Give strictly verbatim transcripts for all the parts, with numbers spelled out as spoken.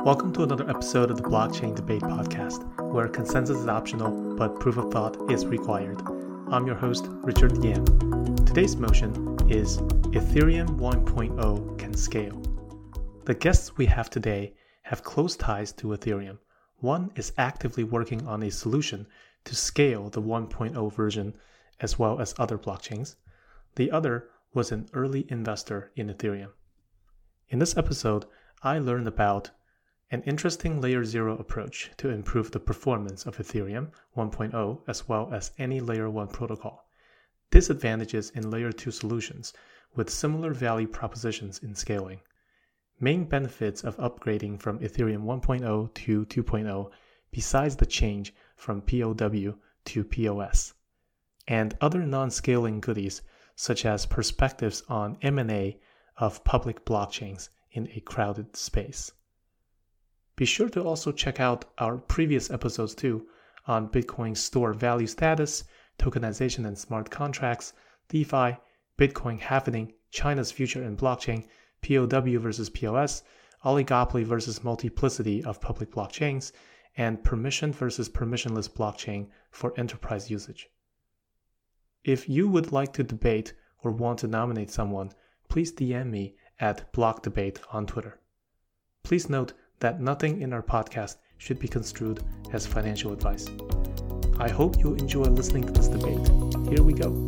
Welcome to another episode of the Blockchain Debate Podcast, where consensus is optional but proof of thought is required. I'm your host, Richard Yan. Today's motion is Ethereum one point oh can scale. The guests we have today have close ties to Ethereum. One is actively working on a solution to scale the one point oh version as well as other blockchains. The other was an early investor in Ethereum. In this episode, I learned about an interesting layer zero approach to improve the performance of Ethereum one point oh as well as any layer one protocol. Disadvantages in layer two solutions with similar value propositions in scaling. Main benefits of upgrading from Ethereum one point oh to two point oh besides the change from P O W to P O S. And other non-scaling goodies such as perspectives on M and A of public blockchains in a crowded space. Be sure to also check out our previous episodes too on Bitcoin's store value status, tokenization and smart contracts, DeFi, Bitcoin halvening, China's future in blockchain, P O W versus P O S, oligopoly versus multiplicity of public blockchains, and permission versus permissionless blockchain for enterprise usage. If you would like to debate or want to nominate someone, please D M me at BlockDebate on Twitter. Please note that nothing in our podcast should be construed as financial advice. I hope you enjoy listening to this debate. Here we go.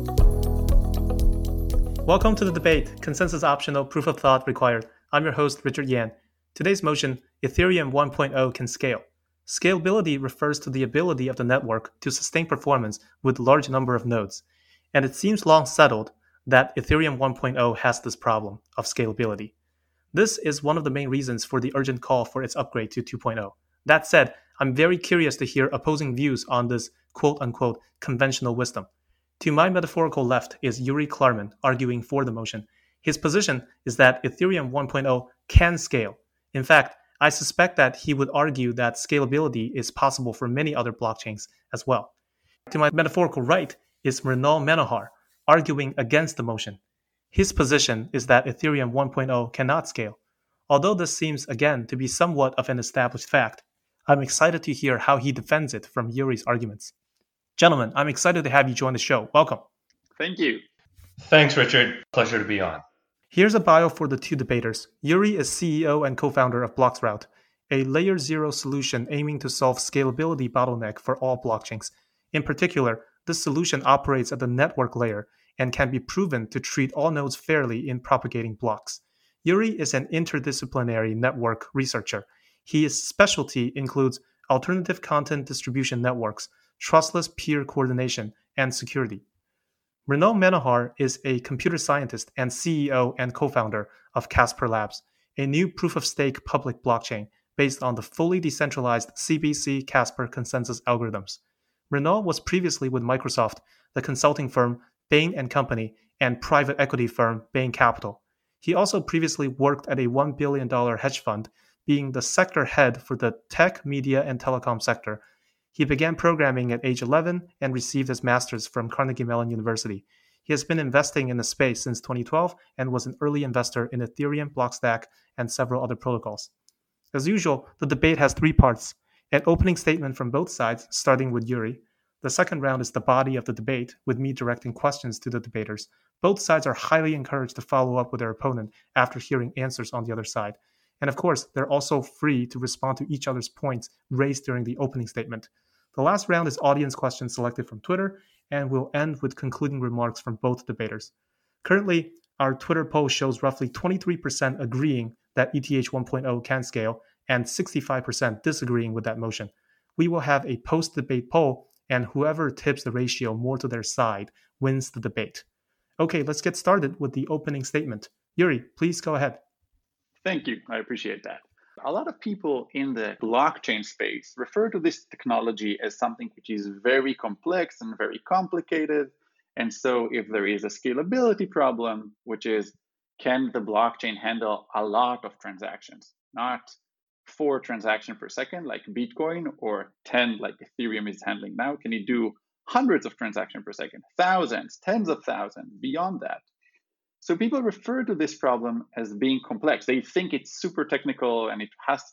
Welcome to the debate, consensus optional, proof of thought required. I'm your host, Richard Yan. Today's motion, Ethereum one point oh can scale. Scalability refers to the ability of the network to sustain performance with a large number of nodes. And it seems long settled that Ethereum one point oh has this problem of scalability. This is one of the main reasons for the urgent call for its upgrade to two point oh. That said, I'm very curious to hear opposing views on this quote-unquote conventional wisdom. To my metaphorical left is Yuri Klarman arguing for the motion. His position is that Ethereum one point oh can scale. In fact, I suspect that he would argue that scalability is possible for many other blockchains as well. To my metaphorical right is Mrinal Manohar arguing against the motion. His position is that Ethereum one point oh cannot scale. Although this seems, again, to be somewhat of an established fact, I'm excited to hear how he defends it from Yuri's arguments. Gentlemen, I'm excited to have you join the show. Welcome. Thank you. Thanks, Richard. Pleasure to be on. Here's a bio for the two debaters. Yuri is C E O and co-founder of Bloxroute, a layer zero solution aiming to solve scalability bottleneck for all blockchains. In particular, this solution operates at the network layer and can be proven to treat all nodes fairly in propagating blocks. Yuri is an interdisciplinary network researcher. His specialty includes alternative content distribution networks, trustless peer coordination, and security. Mrinal Manohar is a computer scientist and C E O and co-founder of Casper Labs, a new proof-of-stake public blockchain based on the fully decentralized C B C Casper consensus algorithms. Mrinal was previously with Microsoft, the consulting firm Bain and Company, and private equity firm Bain Capital. He also previously worked at a one billion dollars hedge fund, being the sector head for the tech, media, and telecom sector. He began programming at age eleven and received his master's from Carnegie Mellon University. He has been investing in the space since twenty twelve and was an early investor in Ethereum, Blockstack, and several other protocols. As usual, the debate has three parts: an opening statement from both sides, starting with Yuri. The second round is the body of the debate, with me directing questions to the debaters. Both sides are highly encouraged to follow up with their opponent after hearing answers on the other side. And of course, they're also free to respond to each other's points raised during the opening statement. The last round is audience questions selected from Twitter, and we'll end with concluding remarks from both debaters. Currently, our Twitter poll shows roughly twenty-three percent agreeing that E T H one point oh can scale and sixty-five percent disagreeing with that motion. We will have a post-debate poll, and whoever tips the ratio more to their side wins the debate. Okay, let's get started with the opening statement. Yuri, please go ahead. Thank you. I appreciate that. A lot of people in the blockchain space refer to this technology as something which is very complex and very complicated. And so if there is a scalability problem, which is, can the blockchain handle a lot of transactions, not four transactions per second like Bitcoin or ten like Ethereum is handling now? Can you do hundreds of transactions per second, thousands, tens of thousands, beyond that? So people refer to this problem as being complex. They think it's super technical and it has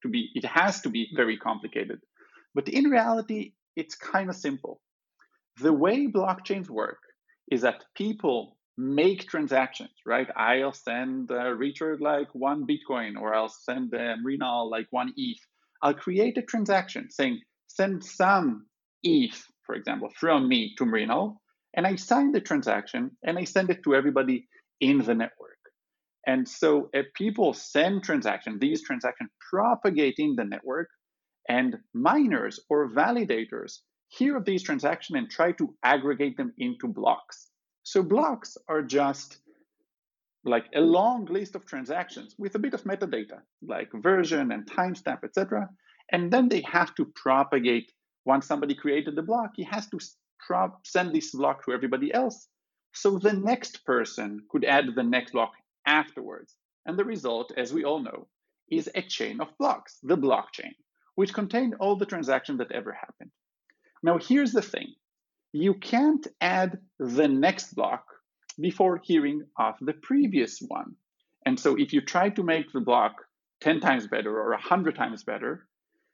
to be, it has to be very complicated. But in reality, it's kind of simple. The way blockchains work is that people make transactions, right? I'll send uh, Richard like one Bitcoin, or I'll send uh, Mrinal like one E T H. I'll create a transaction saying, send some E T H, for example, from me to Mrinal, and I sign the transaction and I send it to everybody in the network. And so if people send transactions, these transactions propagate in the network, and miners or validators hear of these transactions and try to aggregate them into blocks. So blocks are just like a long list of transactions with a bit of metadata, like version and timestamp, et cetera. And then they have to propagate. Once somebody created the block, he has to prop, send this block to everybody else. So the next person could add the next block afterwards. And the result, as we all know, is a chain of blocks, the blockchain, which contained all the transactions that ever happened. Now, here's the thing. You can't add the next block before hearing of the previous one. And so if you try to make the block ten times better or one hundred times better,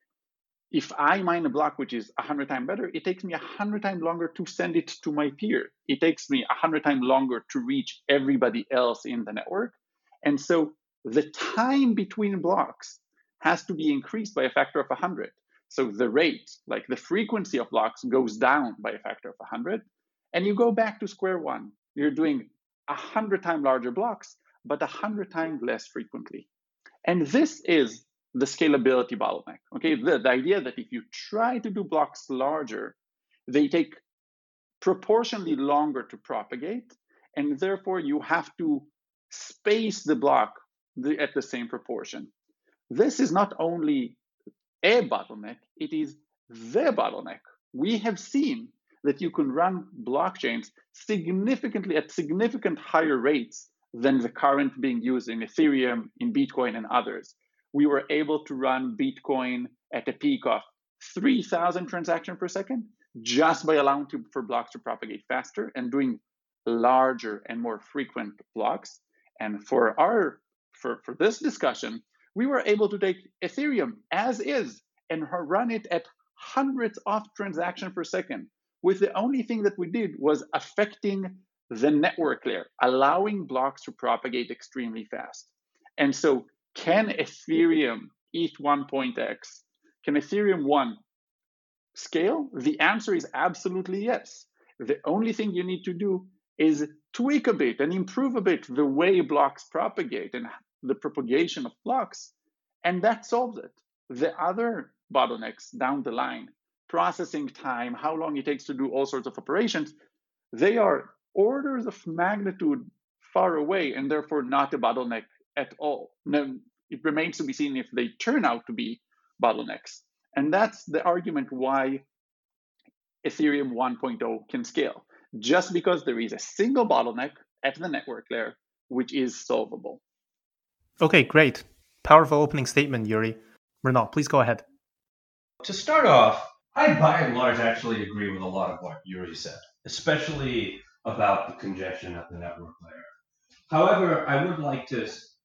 if I mine a block which is one hundred times better, it takes me one hundred times longer to send it to my peer. It takes me one hundred times longer to reach everybody else in the network. And so the time between blocks has to be increased by a factor of one hundred. So the rate, like the frequency of blocks, goes down by a factor of one hundred. And you go back to square one. You're doing one hundred times larger blocks, but one hundred times less frequently. And this is the scalability bottleneck. Okay, the, the idea that if you try to do blocks larger, they take proportionally longer to propagate, and therefore you have to space the block the, at the same proportion. This is not only a bottleneck, it is the bottleneck. We have seen that you can run blockchains significantly at significant higher rates than the current being used in Ethereum, in Bitcoin, and others. We were able to run Bitcoin at a peak of three thousand transactions per second just by allowing to, for blocks to propagate faster and doing larger and more frequent blocks. And for our for, for this discussion, we were able to take Ethereum as is and run it at hundreds of transactions per second, with the only thing that we did was affecting the network layer, allowing blocks to propagate extremely fast. And so can Ethereum E T H one point x, can Ethereum one scale? The answer is absolutely yes. The only thing you need to do is tweak a bit and improve a bit the way blocks propagate and the propagation of blocks, and that solves it. The other bottlenecks down the line, processing time, how long it takes to do all sorts of operations, they are orders of magnitude far away and therefore not a bottleneck at all. Now, it remains to be seen if they turn out to be bottlenecks. And that's the argument why Ethereum one point oh can scale, just because there is a single bottleneck at the network layer, which is solvable. Okay, great. Powerful opening statement, Yuri. Mrinal, please go ahead. To start off, I by and large actually agree with a lot of what Yuri said, especially about the congestion at the network layer. However, I would like to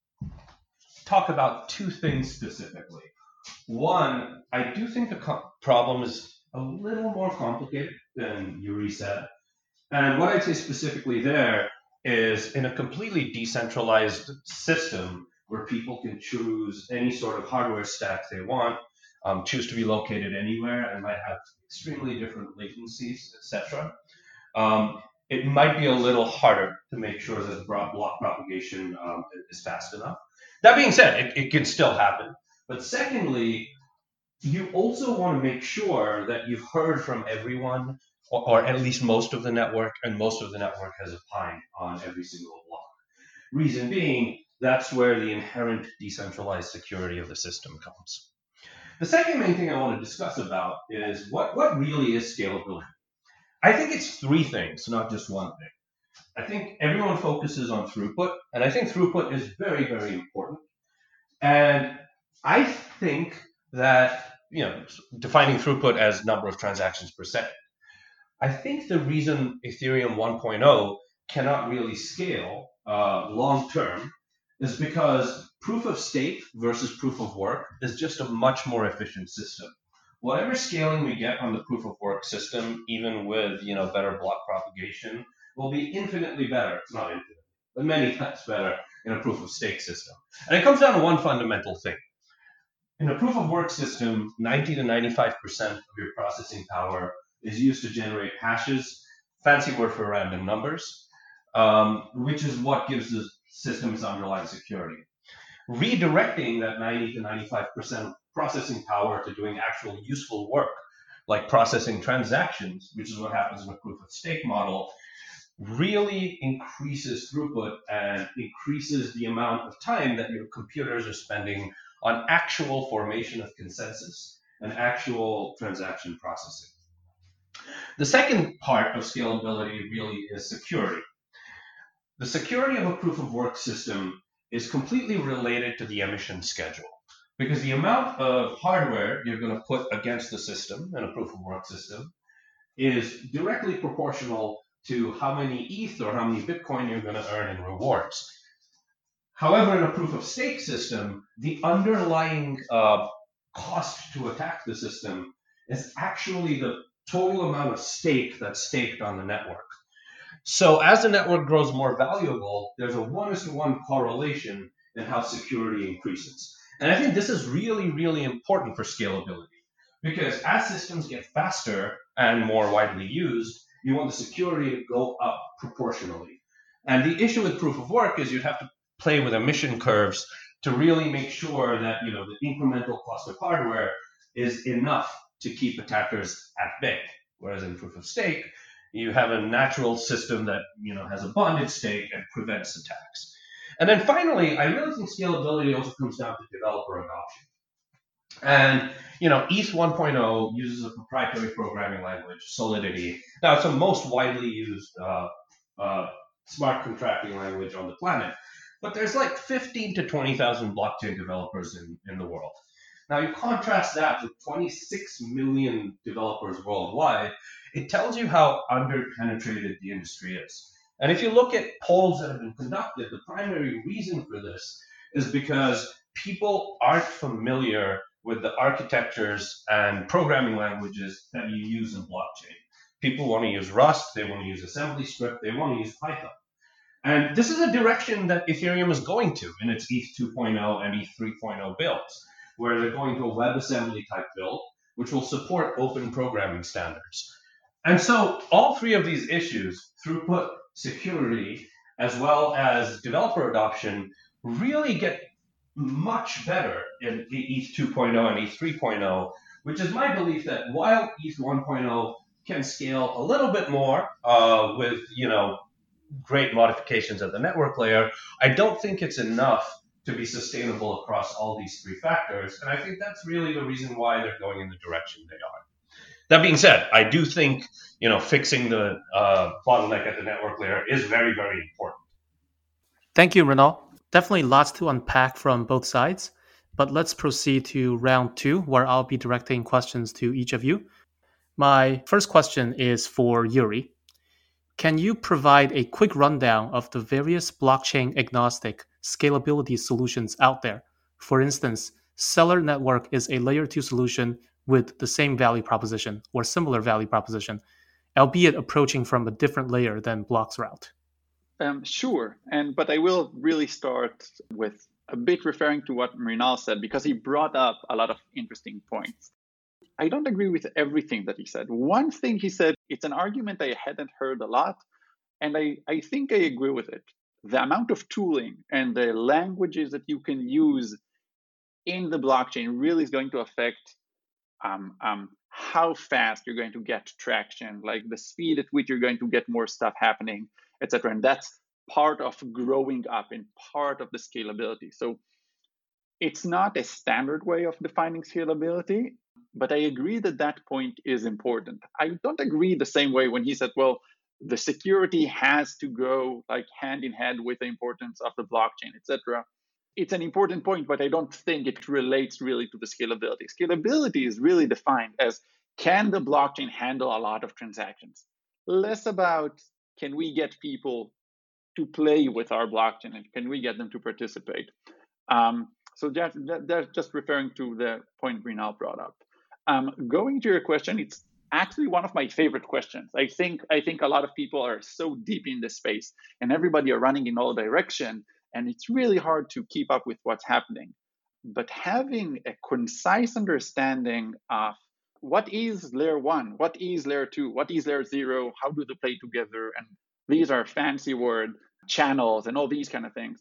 talk about two things specifically. One, I do think the co- problem is a little more complicated than Yuri said. And what I'd say specifically there is in a completely decentralized system where people can choose any sort of hardware stack they want, um, choose to be located anywhere, and might have extremely different latencies, et cetera. Um, it might be a little harder to make sure that block propagation um, is fast enough. That being said, it, it can still happen. But secondly, you also want to make sure that you've heard from everyone, or, or at least most of the network, and most of the network has opined on every single block. Reason being, that's where the inherent decentralized security of the system comes. The second main thing I want to discuss about is what, what really is scalability. I think it's three things, not just one thing. I think everyone focuses on throughput, and I think throughput is very, very important. And I think that, you know, defining throughput as number of transactions per second, I think the reason Ethereum one point oh cannot really scale uh, long term is because proof of stake versus proof of work is just a much more efficient system. Whatever scaling we get on the proof of work system, even with you know better block propagation, will be infinitely better. It's not infinite, but many times better in a proof of stake system. And it comes down to one fundamental thing. In a proof of work system, ninety to ninety-five percent of your processing power is used to generate hashes, fancy word for random numbers, um, which is what gives the system its underlying security. Redirecting that ninety to ninety-five percent processing power to doing actual useful work, like processing transactions, which is what happens in a proof of stake model, really increases throughput and increases the amount of time that your computers are spending on actual formation of consensus and actual transaction processing. The second part of scalability really is security. The security of a proof of work system is completely related to the emission schedule, because the amount of hardware you're going to put against the system in a proof of work system is directly proportional to how many E T H or how many Bitcoin you're going to earn in rewards. However, in a proof of stake system, the underlying uh, cost to attack the system is actually the total amount of stake that's staked on the network. So as the network grows more valuable, there's a one is to one correlation in how security increases. And I think this is really, really important for scalability, because as systems get faster and more widely used, you want the security to go up proportionally. And the issue with proof of work is you'd have to play with emission curves to really make sure that you know the incremental cost of hardware is enough to keep attackers at bay. Whereas in proof of stake, you have a natural system that you know has a bonded stake and prevents attacks. And then finally, I really think scalability also comes down to developer adoption. And you know, E T H one point oh uses a proprietary programming language, Solidity. Now, it's the most widely used uh, uh, smart contracting language on the planet. But there's like fifteen to twenty thousand blockchain developers in, in the world. Now, you contrast that with twenty-six million developers worldwide, it tells you how underpenetrated the industry is. And if you look at polls that have been conducted, the primary reason for this is because people aren't familiar with the architectures and programming languages that you use in blockchain. People want to use Rust, they want to use AssemblyScript, they want to use Python. And this is a direction that Ethereum is going to in its E T H two point oh and E T H three point oh builds, where they're going to a WebAssembly type build, which will support open programming standards. And so all three of these issues, throughput, security, as well as developer adoption, really get much better in E T H two point oh and E T H three point oh, which is my belief that while E T H one point oh can scale a little bit more uh, with, you know, great modifications at the network layer, I don't think it's enough to be sustainable across all these three factors. And I think that's really the reason why they're going in the direction they are. That being said, I do think, you know, fixing the uh, bottleneck at the network layer is very, very important. Thank you, Renal. Definitely lots to unpack from both sides, but let's proceed to round two, where I'll be directing questions to each of you. My first question is for Yuri. Can you provide a quick rundown of the various blockchain-agnostic scalability solutions out there? For instance, Stellar Network is a layer two solution with the same value proposition or similar value proposition, albeit approaching from a different layer than Bloxroute. Um, sure, and but I will really start with a bit referring to what Mrinal said, because he brought up a lot of interesting points. I don't agree with everything that he said. One thing he said, it's an argument I hadn't heard a lot, and I, I think I agree with it. The amount of tooling and the languages that you can use in the blockchain really is going to affect um, um, how fast you're going to get traction, like the speed at which you're going to get more stuff happening, et cetera. And that's part of growing up and part of the scalability. So it's not a standard way of defining scalability, but I agree that that point is important. I don't agree the same way when he said, well, the security has to go like hand in hand with the importance of the blockchain, et cetera. It's an important point, but I don't think it relates really to the scalability. Scalability is really defined as, can the blockchain handle a lot of transactions? Less about, can we get people to play with our blockchain, and can we get them to participate? Um, so that, that, that's just referring to the point Rinal brought up. Um, going to your question, it's actually one of my favorite questions. I think I think a lot of people are so deep in this space, and everybody are running in all direction, and it's really hard to keep up with what's happening. But having a concise understanding of what is layer one, what is layer two, what is layer zero, how do they play together, and these are fancy word channels and all these kind of things.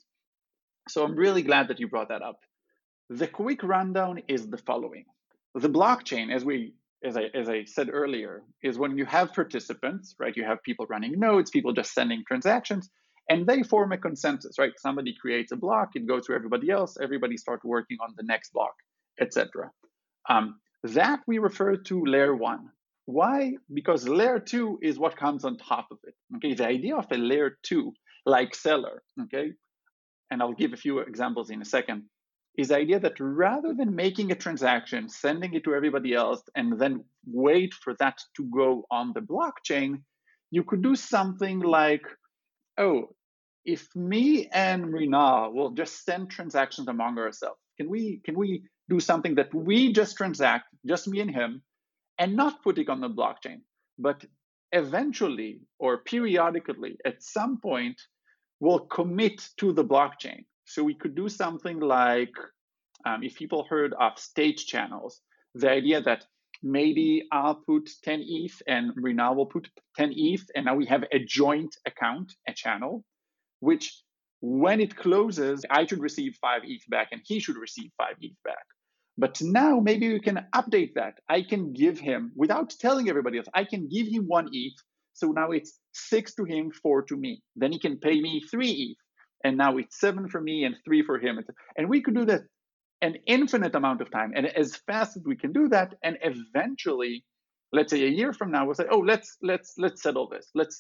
So I'm really glad that you brought that up. The quick rundown is the following. The blockchain, as we as I as I said earlier, is when you have participants, right? You have people running nodes, people just sending transactions, and they form a consensus, right? Somebody creates a block, it goes to everybody else, everybody starts working on the next block, et cetera. Um, that we refer to layer one. Why? Because layer two is what comes on top of it. Okay, the idea of a layer two, like Stellar, okay, and I'll give a few examples in a second, is the idea that rather than making a transaction, sending it to everybody else, and then wait for that to go on the blockchain, you could do something like, oh, if me and Rinal will just send transactions among ourselves, can we can we do something that we just transact, just me and him, and not put it on the blockchain, but eventually or periodically at some point will commit to the blockchain. So we could do something like, um, if people heard of state channels, the idea that maybe I'll put ten E T H and Rinal will put ten E T H, and now we have a joint account, a channel, which when it closes, I should receive five E T H back and he should receive five E T H back. But now maybe we can update that. I can give him, without telling everybody else, I can give him one E T H. So now it's six to him, four to me. Then he can pay me three E T H. And now it's seven for me and three for him. And we could do that an infinite amount of time. And as fast as we can do that, and eventually, let's say a year from now, we'll say, oh, let's let's let's settle this. Let's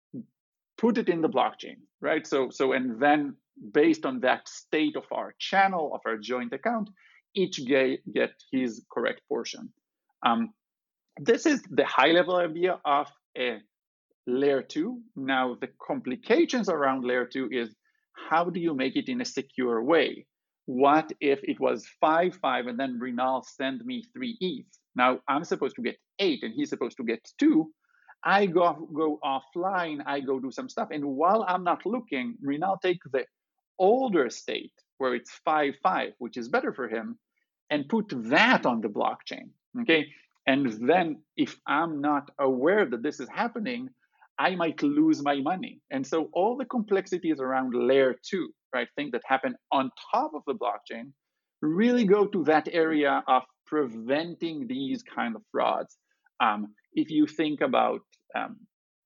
put it in the blockchain, right? So so and then based on that state of our channel, of our joint account, each get, get his correct portion. Um, this is the high level idea of a layer two. Now, the complications around layer two is how do you make it in a secure way? What if it was five, five, and then Rinal send me three E T H? Now, I'm supposed to get eight, and he's supposed to get two. I go, go offline, I go do some stuff. And while I'm not looking, Rinal take the older state, where it's five, five, which is better for him, and put that on the blockchain, okay? And then if I'm not aware that this is happening, I might lose my money. And so all the complexities around layer two, right, things that happen on top of the blockchain, really go to that area of preventing these kind of frauds. Um, if you think about um,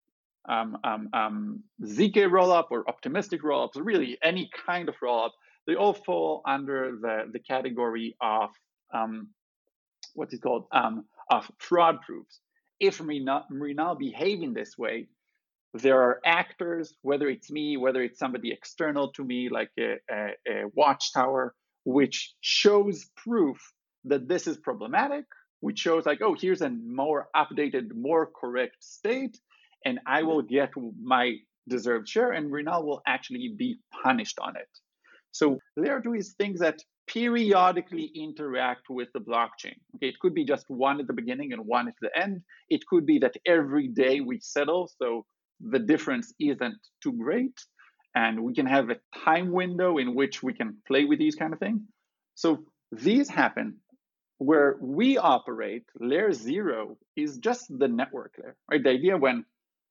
um, um, um, Z K rollup or optimistic rollups, really any kind of rollup, they all fall under the, the category of um, what's it called, um, of fraud proofs. If Rinal behave in this way, there are actors, whether it's me, whether it's somebody external to me, like a, a, a watchtower, which shows proof that this is problematic, which shows like, oh, here's a more updated, more correct state, and I will get my deserved share, and Rinal will actually be punished on it. So layer two is things that periodically interact with the blockchain. Okay, it could be just one at the beginning and one at the end. It could be that every day we settle, so the difference isn't too great, and we can have a time window in which we can play with these kind of things. So these happen where we operate. Layer zero is just the network layer, right? The idea when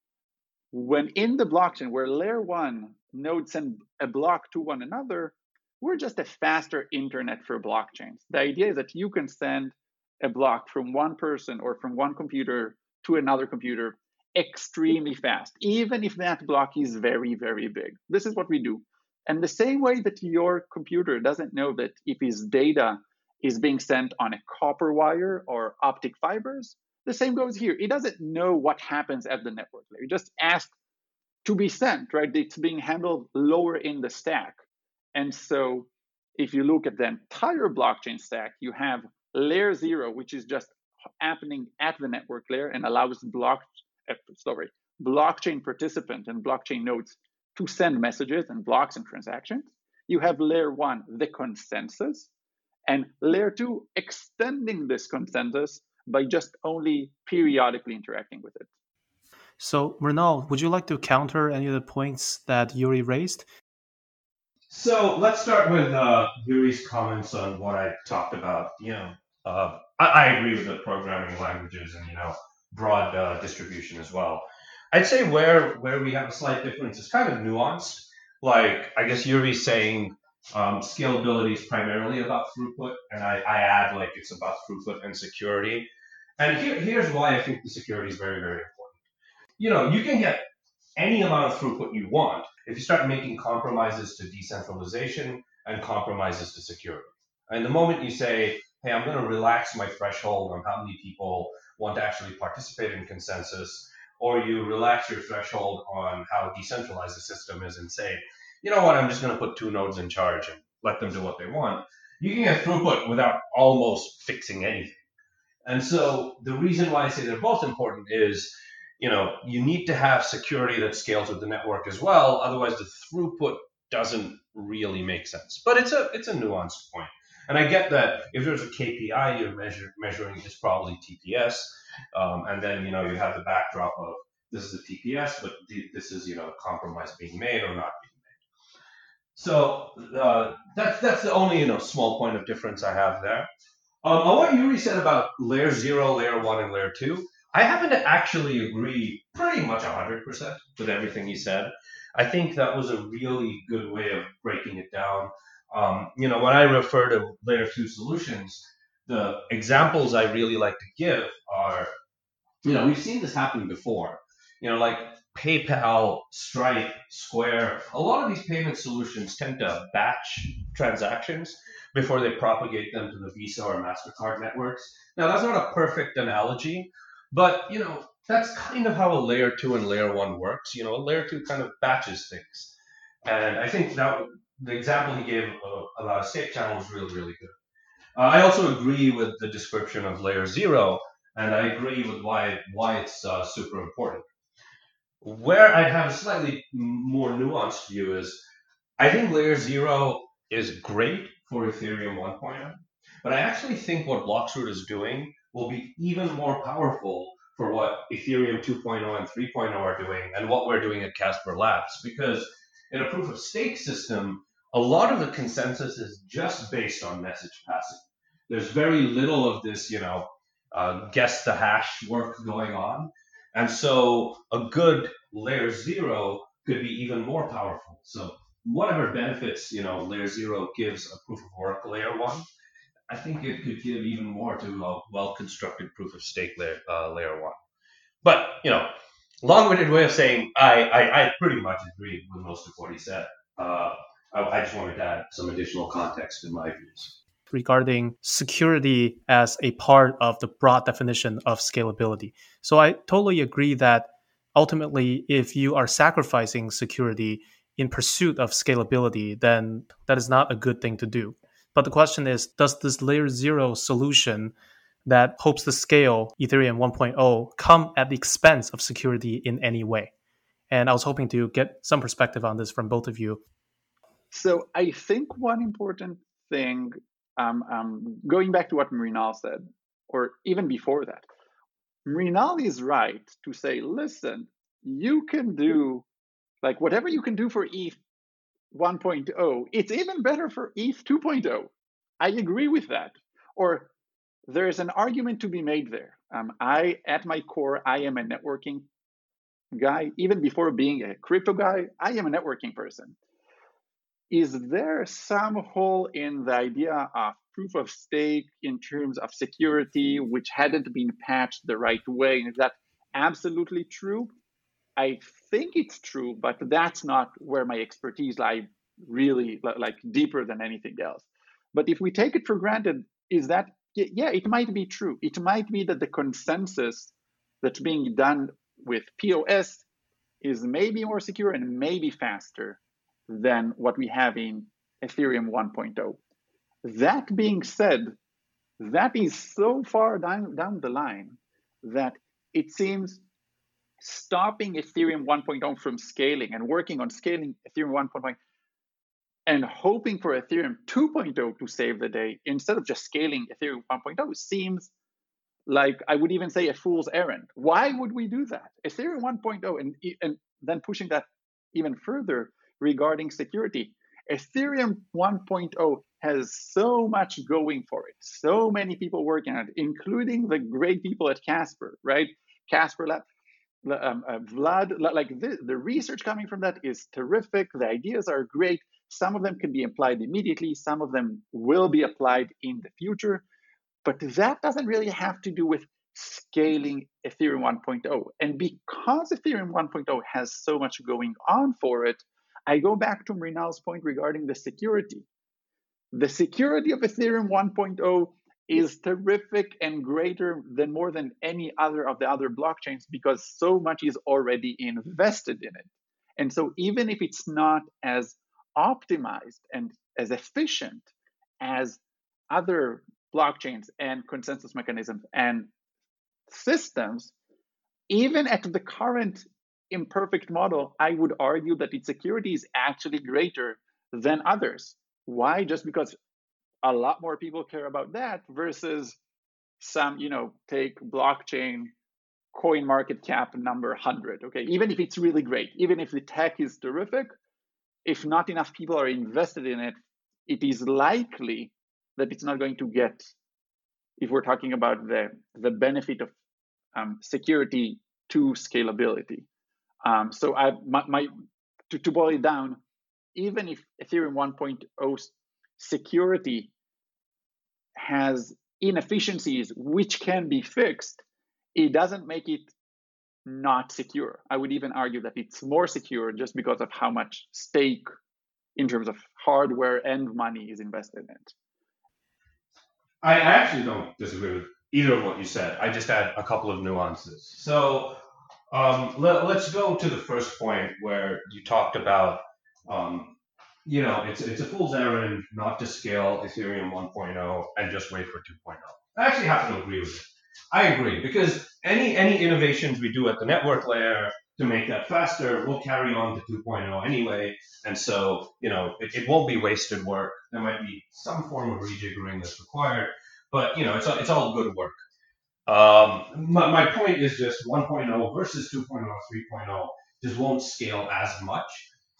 when in the blockchain, where layer one nodes send a block to one another, we're just a faster internet for blockchains. The idea is that you can send a block from one person or from one computer to another computer extremely fast, even if that block is very, very big. This is what we do. And the same way that your computer doesn't know that if his data is being sent on a copper wire or optic fibers, the same goes here. It doesn't know what happens at the network layer. It just asks to be sent, right? It's being handled lower in the stack. And so if you look at the entire blockchain stack, you have layer zero, which is just happening at the network layer and allows block, uh, sorry, blockchain participant and blockchain nodes to send messages and blocks and transactions. You have layer one, the consensus, and layer two, extending this consensus by just only periodically interacting with it. So, Mrinal, would you like to counter any of the points that Yuri raised? So let's start with uh, Yuri's comments on what I talked about. You know, uh, I, I agree with the programming languages and, you know, broad uh, distribution as well. I'd say where where we have a slight difference is kind of nuanced. Like, I guess Yuri's saying um, scalability is primarily about throughput, and I, I add like it's about throughput and security. And here, here's why I think the security is very, very important. You know, you can get any amount of throughput you want if you start making compromises to decentralization and compromises to security. And the moment you say, hey, I'm going to relax my threshold on how many people want to actually participate in consensus, or you relax your threshold on how decentralized the system is and say, you know what, I'm just going to put two nodes in charge and let them do what they want, you can get throughput without almost fixing anything. And so the reason why I say they're both important is, you know, you need to have security that scales with the network as well. Otherwise, the throughput doesn't really make sense. But it's a it's a nuanced point. And I get that if there's a K P I you're measure, measuring, it's probably T P S. Um, and then, you know, you have the backdrop of this is a T P S, but th- this is, you know, a compromise being made or not being made. So uh, that's that's the only, you know, small point of difference I have there. Um, on what Yuri said about layer zero, layer one, and layer two, I happen to actually agree pretty much one hundred percent with everything he said. I think that was a really good way of breaking it down. Um, you know, when I refer to layer two solutions, the examples I really like to give are, you know, we've seen this happen before. You know, like PayPal, Stripe, Square, a lot of these payment solutions tend to batch transactions before they propagate them to the Visa or MasterCard networks. Now, that's not a perfect analogy, but, you know, that's kind of how a layer two and layer one works. You know, a layer two kind of batches things. And I think that the example he gave uh, about a state channel was really, really good. Uh, I also agree with the description of layer zero, and I agree with why why it's uh, super important. Where I have a slightly more nuanced view is, I think layer zero is great for Ethereum one point oh, but I actually think what Bloxroot is doing will be even more powerful for what Ethereum two point oh and three point oh are doing and what we're doing at Casper Labs. Because in a proof of stake system, a lot of the consensus is just based on message passing. There's very little of this, you know, uh, guess the hash work going on. And so a good layer zero could be even more powerful. So whatever benefits, you know, layer zero gives a proof of work layer one, I think it could give even more to a well-constructed proof of stake layer, uh, layer one. But, you know, long-winded way of saying I, I, I pretty much agree with most of what he said. Uh, I, I just wanted to add some additional context in my views. Regarding security as a part of the broad definition of scalability. So I totally agree that ultimately, if you are sacrificing security in pursuit of scalability, then that is not a good thing to do. But the question is, does this layer zero solution that hopes to scale Ethereum one point oh come at the expense of security in any way? And I was hoping to get some perspective on this from both of you. So I think one important thing, um, um, going back to what Mrinal said, or even before that, Mrinal is right to say, listen, you can do like whatever you can do for E T H one point oh, it's even better for E T H two point oh. I agree with that. Or there's an argument to be made there. Um, I, at my core, I am a networking guy. Even before being a crypto guy, I am a networking person. Is there some hole in the idea of proof of stake in terms of security, which hadn't been patched the right way? Is that absolutely true? I think it's true, but that's not where my expertise lies really, like deeper than anything else. But if we take it for granted, is that, yeah, it might be true. It might be that the consensus that's being done with P O S is maybe more secure and maybe faster than what we have in Ethereum one point oh. That being said, that is so far down, down the line that it seems stopping Ethereum one point oh from scaling and working on scaling Ethereum one point oh and hoping for Ethereum two point oh to save the day instead of just scaling Ethereum one point oh seems like, I would even say, a fool's errand. Why would we do that? Ethereum one point oh, and, and then pushing that even further regarding security, Ethereum one point oh has so much going for it, so many people working on it, including the great people at Casper, right? Casper Lab, um, uh, Vlad, like the, the research coming from that is terrific. The ideas are great. Some of them can be applied immediately. Some of them will be applied in the future. But that doesn't really have to do with scaling Ethereum one point oh. And because Ethereum one point oh has so much going on for it, I go back to Mrinal's point regarding the security. The security of Ethereum one point oh is terrific and greater than more than any other of the other blockchains because so much is already invested in it. And so even if it's not as optimized and as efficient as other blockchains and consensus mechanisms and systems, even at the current imperfect model, I would argue that its security is actually greater than others. Why? Just because a lot more people care about that versus some, you know, take blockchain coin market cap number one hundred. Okay, even if it's really great, even if the tech is terrific, if not enough people are invested in it, it is likely that it's not going to get, if we're talking about the, the benefit of um, security to scalability. Um, so I, my, my to, to boil it down, even if Ethereum one point oh security has inefficiencies which can be fixed, it doesn't make it not secure. I would even argue that it's more secure just because of how much stake in terms of hardware and money is invested in it. I actually don't disagree with either of what you said. I just add a couple of nuances. So um, let, let's go to the first point where you talked about, um, you know, it's it's a fool's errand not to scale Ethereum one point oh and just wait for two point oh. I actually happen to agree with it. I agree because any any innovations we do at the network layer to make that faster will carry on to two point oh anyway, and so you know it, it won't be wasted work. There might be some form of rejiggering that's required, but you know it's it's all good work. Um, my, my point is just one point oh versus two point oh, three point oh just won't scale as much.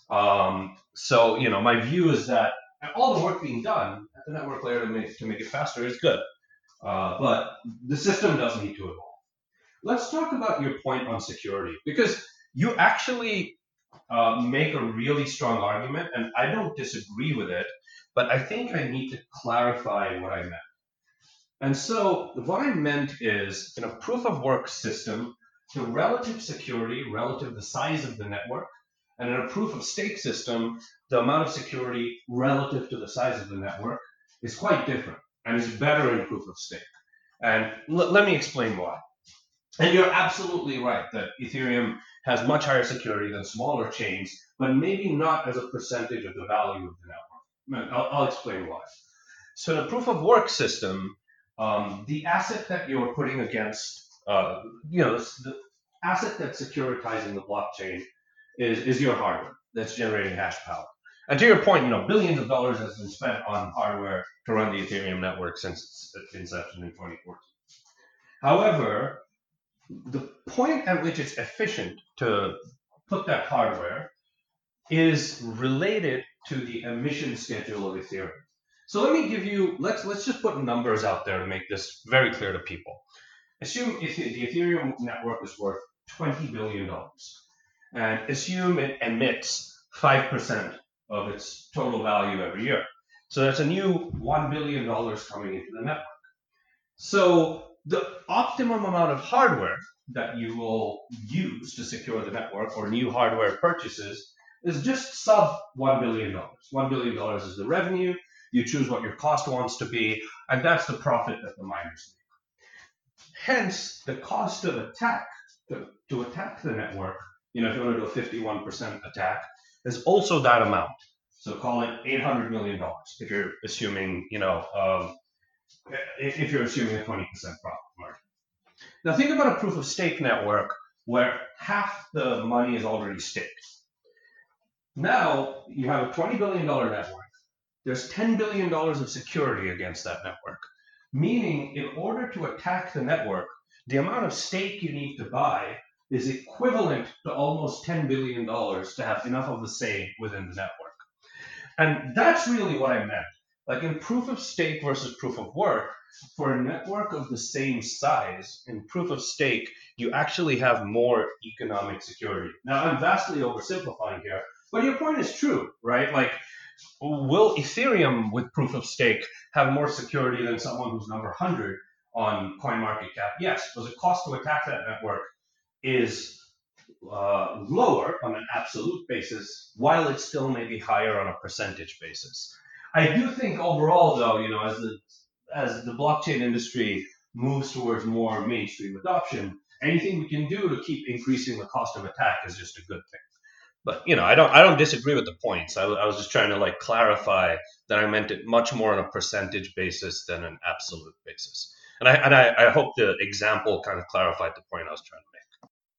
Um, so you know my view is that all the work being done at the network layer to make to make it faster is good, uh, but the system does need to evolve. Let's talk about your point on security, because you actually uh, make a really strong argument, and I don't disagree with it, but I think I need to clarify what I meant. And so what I meant is, in a proof of work system, the relative security relative to the size of the network, and in a proof of stake system, the amount of security relative to the size of the network is quite different and is better in proof of stake. And l- let me explain why. And you're absolutely right that Ethereum has much higher security than smaller chains, but maybe not as a percentage of the value of the network. I'll, I'll explain why. So in a proof of work system, um, the asset that you're putting against, uh, you know, the, the asset that's securitizing the blockchain is, is your hardware that's generating hash power. And to your point, you know, billions of dollars has been spent on hardware to run the Ethereum network since its inception in twenty fourteen. However, the point at which it's efficient to put that hardware is related to the emission schedule of Ethereum. So let me give you, let's let's just put numbers out there to make this very clear to people. Assume if the Ethereum network is worth twenty billion dollars, and assume it emits five percent of its total value every year. So that's a new one billion dollars coming into the network. So the optimum amount of hardware that you will use to secure the network, or new hardware purchases, is just sub one billion dollars. one billion dollars is the revenue. You choose what your cost wants to be, and that's the profit that the miners make. Hence, the cost of attack to, to attack the network, you know, if you want to do a fifty-one percent attack, is also that amount. So call it eight hundred million dollars if you're assuming, you know, um, if you're assuming a twenty percent profit margin. Now think about a proof of stake network where half the money is already staked. Now you have a twenty billion dollars network. There's ten billion dollars of security against that network, meaning in order to attack the network, the amount of stake you need to buy is equivalent to almost ten billion dollars to have enough of the say within the network. And that's really what I meant. Like in proof of stake versus proof of work, for a network of the same size, in proof of stake, you actually have more economic security. Now, I'm vastly oversimplifying here, but your point is true, right? Like, will Ethereum with proof of stake have more security than someone who's number one hundred on CoinMarketCap? Yes, because the cost to attack that network is uh, lower on an absolute basis, while it still may be higher on a percentage basis. I do think overall, though, you know, as the as the blockchain industry moves towards more mainstream adoption, anything we can do to keep increasing the cost of attack is just a good thing. But you know, I don't I don't disagree with the points. I, I was just trying to like clarify that I meant it much more on a percentage basis than an absolute basis. And I and I, I hope the example kind of clarified the point I was trying to make.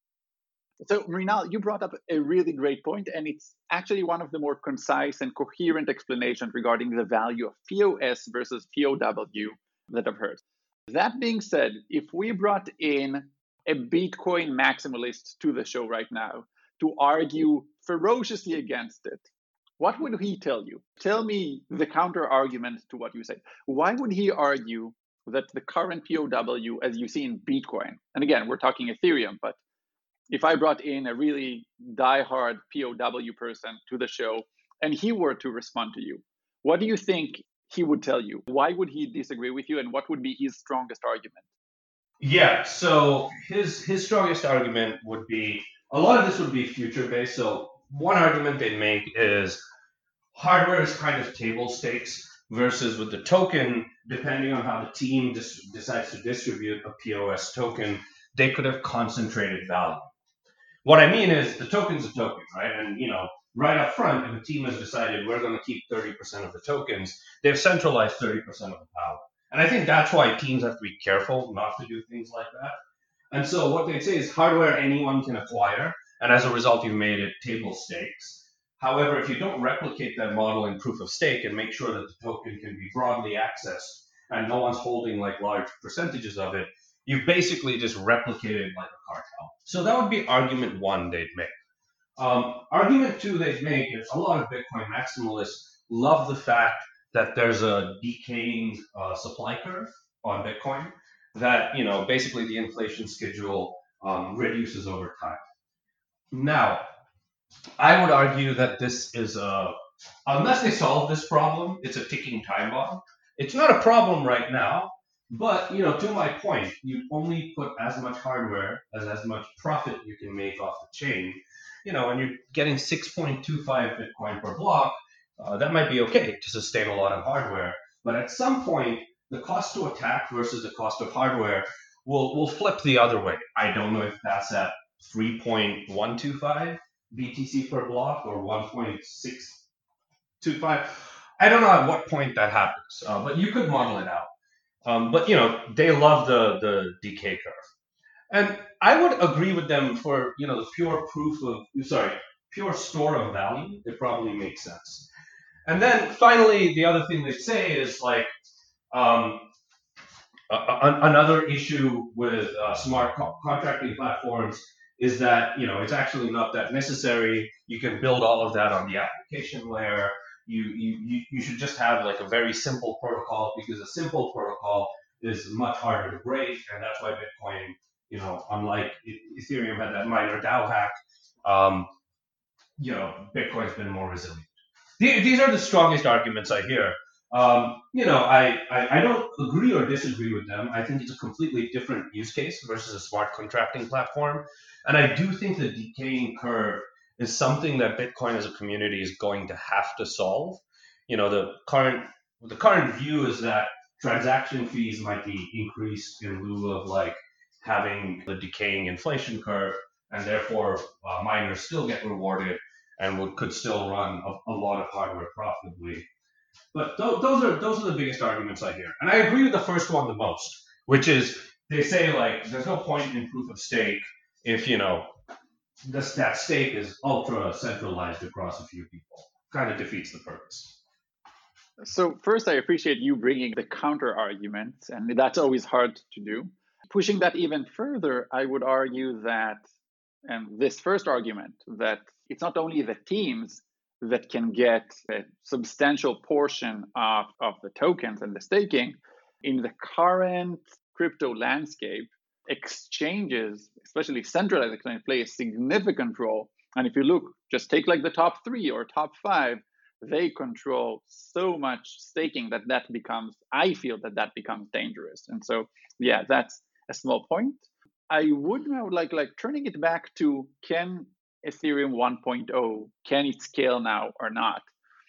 So, Mrinal, you brought up a really great point, and it's actually one of the more concise and coherent explanations regarding the value of P O S versus P O W that I've heard. That being said, if we brought in a Bitcoin maximalist to the show right now to argue ferociously against it, what would he tell you? Tell me the counter argument to what you said. Why would he argue that the current P O W, as you see in Bitcoin, and again, we're talking Ethereum, but if I brought in a really diehard P O W person to the show and he were to respond to you, what do you think he would tell you? Why would he disagree with you, and what would be his strongest argument? Yeah, so his his strongest argument would be, a lot of this would be future-based. So one argument they'd make is hardware is kind of table stakes versus with the token, depending on how the team dis- decides to distribute a P O S token, they could have concentrated value. What I mean is the token's a token, right? And, you know, right up front, if a team has decided we're going to keep thirty percent of the tokens, they've centralized thirty percent of the power. And I think that's why teams have to be careful not to do things like that. And so what they say is hardware anyone can acquire, and as a result, you've made it table stakes. However, if you don't replicate that model in proof of stake and make sure that the token can be broadly accessed and no one's holding like large percentages of it, you've basically just replicated like a cartel. So that would be argument one they'd make. Um, argument two they'd make is a lot of Bitcoin maximalists love the fact that there's a decaying uh, supply curve on Bitcoin, that, you know, basically the inflation schedule um, reduces over time. Now, I would argue that this is a, unless they solve this problem, it's a ticking time bomb. It's not a problem right now, but, you know, to my point, you only put as much hardware as as much profit you can make off the chain. You know, and you're getting six point two five Bitcoin per block, uh, that might be okay to sustain a lot of hardware. But at some point, the cost to attack versus the cost of hardware will will flip the other way. I don't know if that's at three point one two five B T C per block or one point six two five. I don't know at what point that happens, uh, but you could model it out. Um, but, you know, they love the, the decay curve. And I would agree with them for, you know, the pure proof of, sorry, pure store of value. It probably makes sense. And then finally, the other thing they say is like, um, a, a, another issue with uh, smart co- contracting platforms is that, you know, it's actually not that necessary. You can build all of that on the application layer. You, you you should just have like a very simple protocol, because a simple protocol is much harder to break, and that's why Bitcoin, you know, unlike Ethereum had that minor DAO hack, um, you know, Bitcoin's been more resilient. These are the strongest arguments I hear. Um, you know, I, I I don't agree or disagree with them. I think it's a completely different use case versus a smart contracting platform, and I do think the decaying curve is something that Bitcoin as a community is going to have to solve. You know, the current the current view is that transaction fees might be increased in lieu of like having the decaying inflation curve, and therefore uh, miners still get rewarded and would, could still run a, a lot of hardware profitably. But th- those are those are the biggest arguments I hear, and I agree with the first one the most, which is they say like there's no point in proof of stake if, you know, this, that stake is ultra centralized across a few people. Kind of defeats the purpose. So first, I appreciate you bringing the counter arguments, and that's always hard to do. Pushing that even further, I would argue that, and this first argument, that it's not only the teams that can get a substantial portion of, of the tokens and the staking. In the current crypto landscape, exchanges, especially centralized exchanges, play a significant role. And if you look, just take like the top three or top five, they control so much staking that that becomes, I feel that that becomes dangerous. And so, yeah, that's a small point. I would now like, like turning it back to, can Ethereum one point oh, can it scale now or not?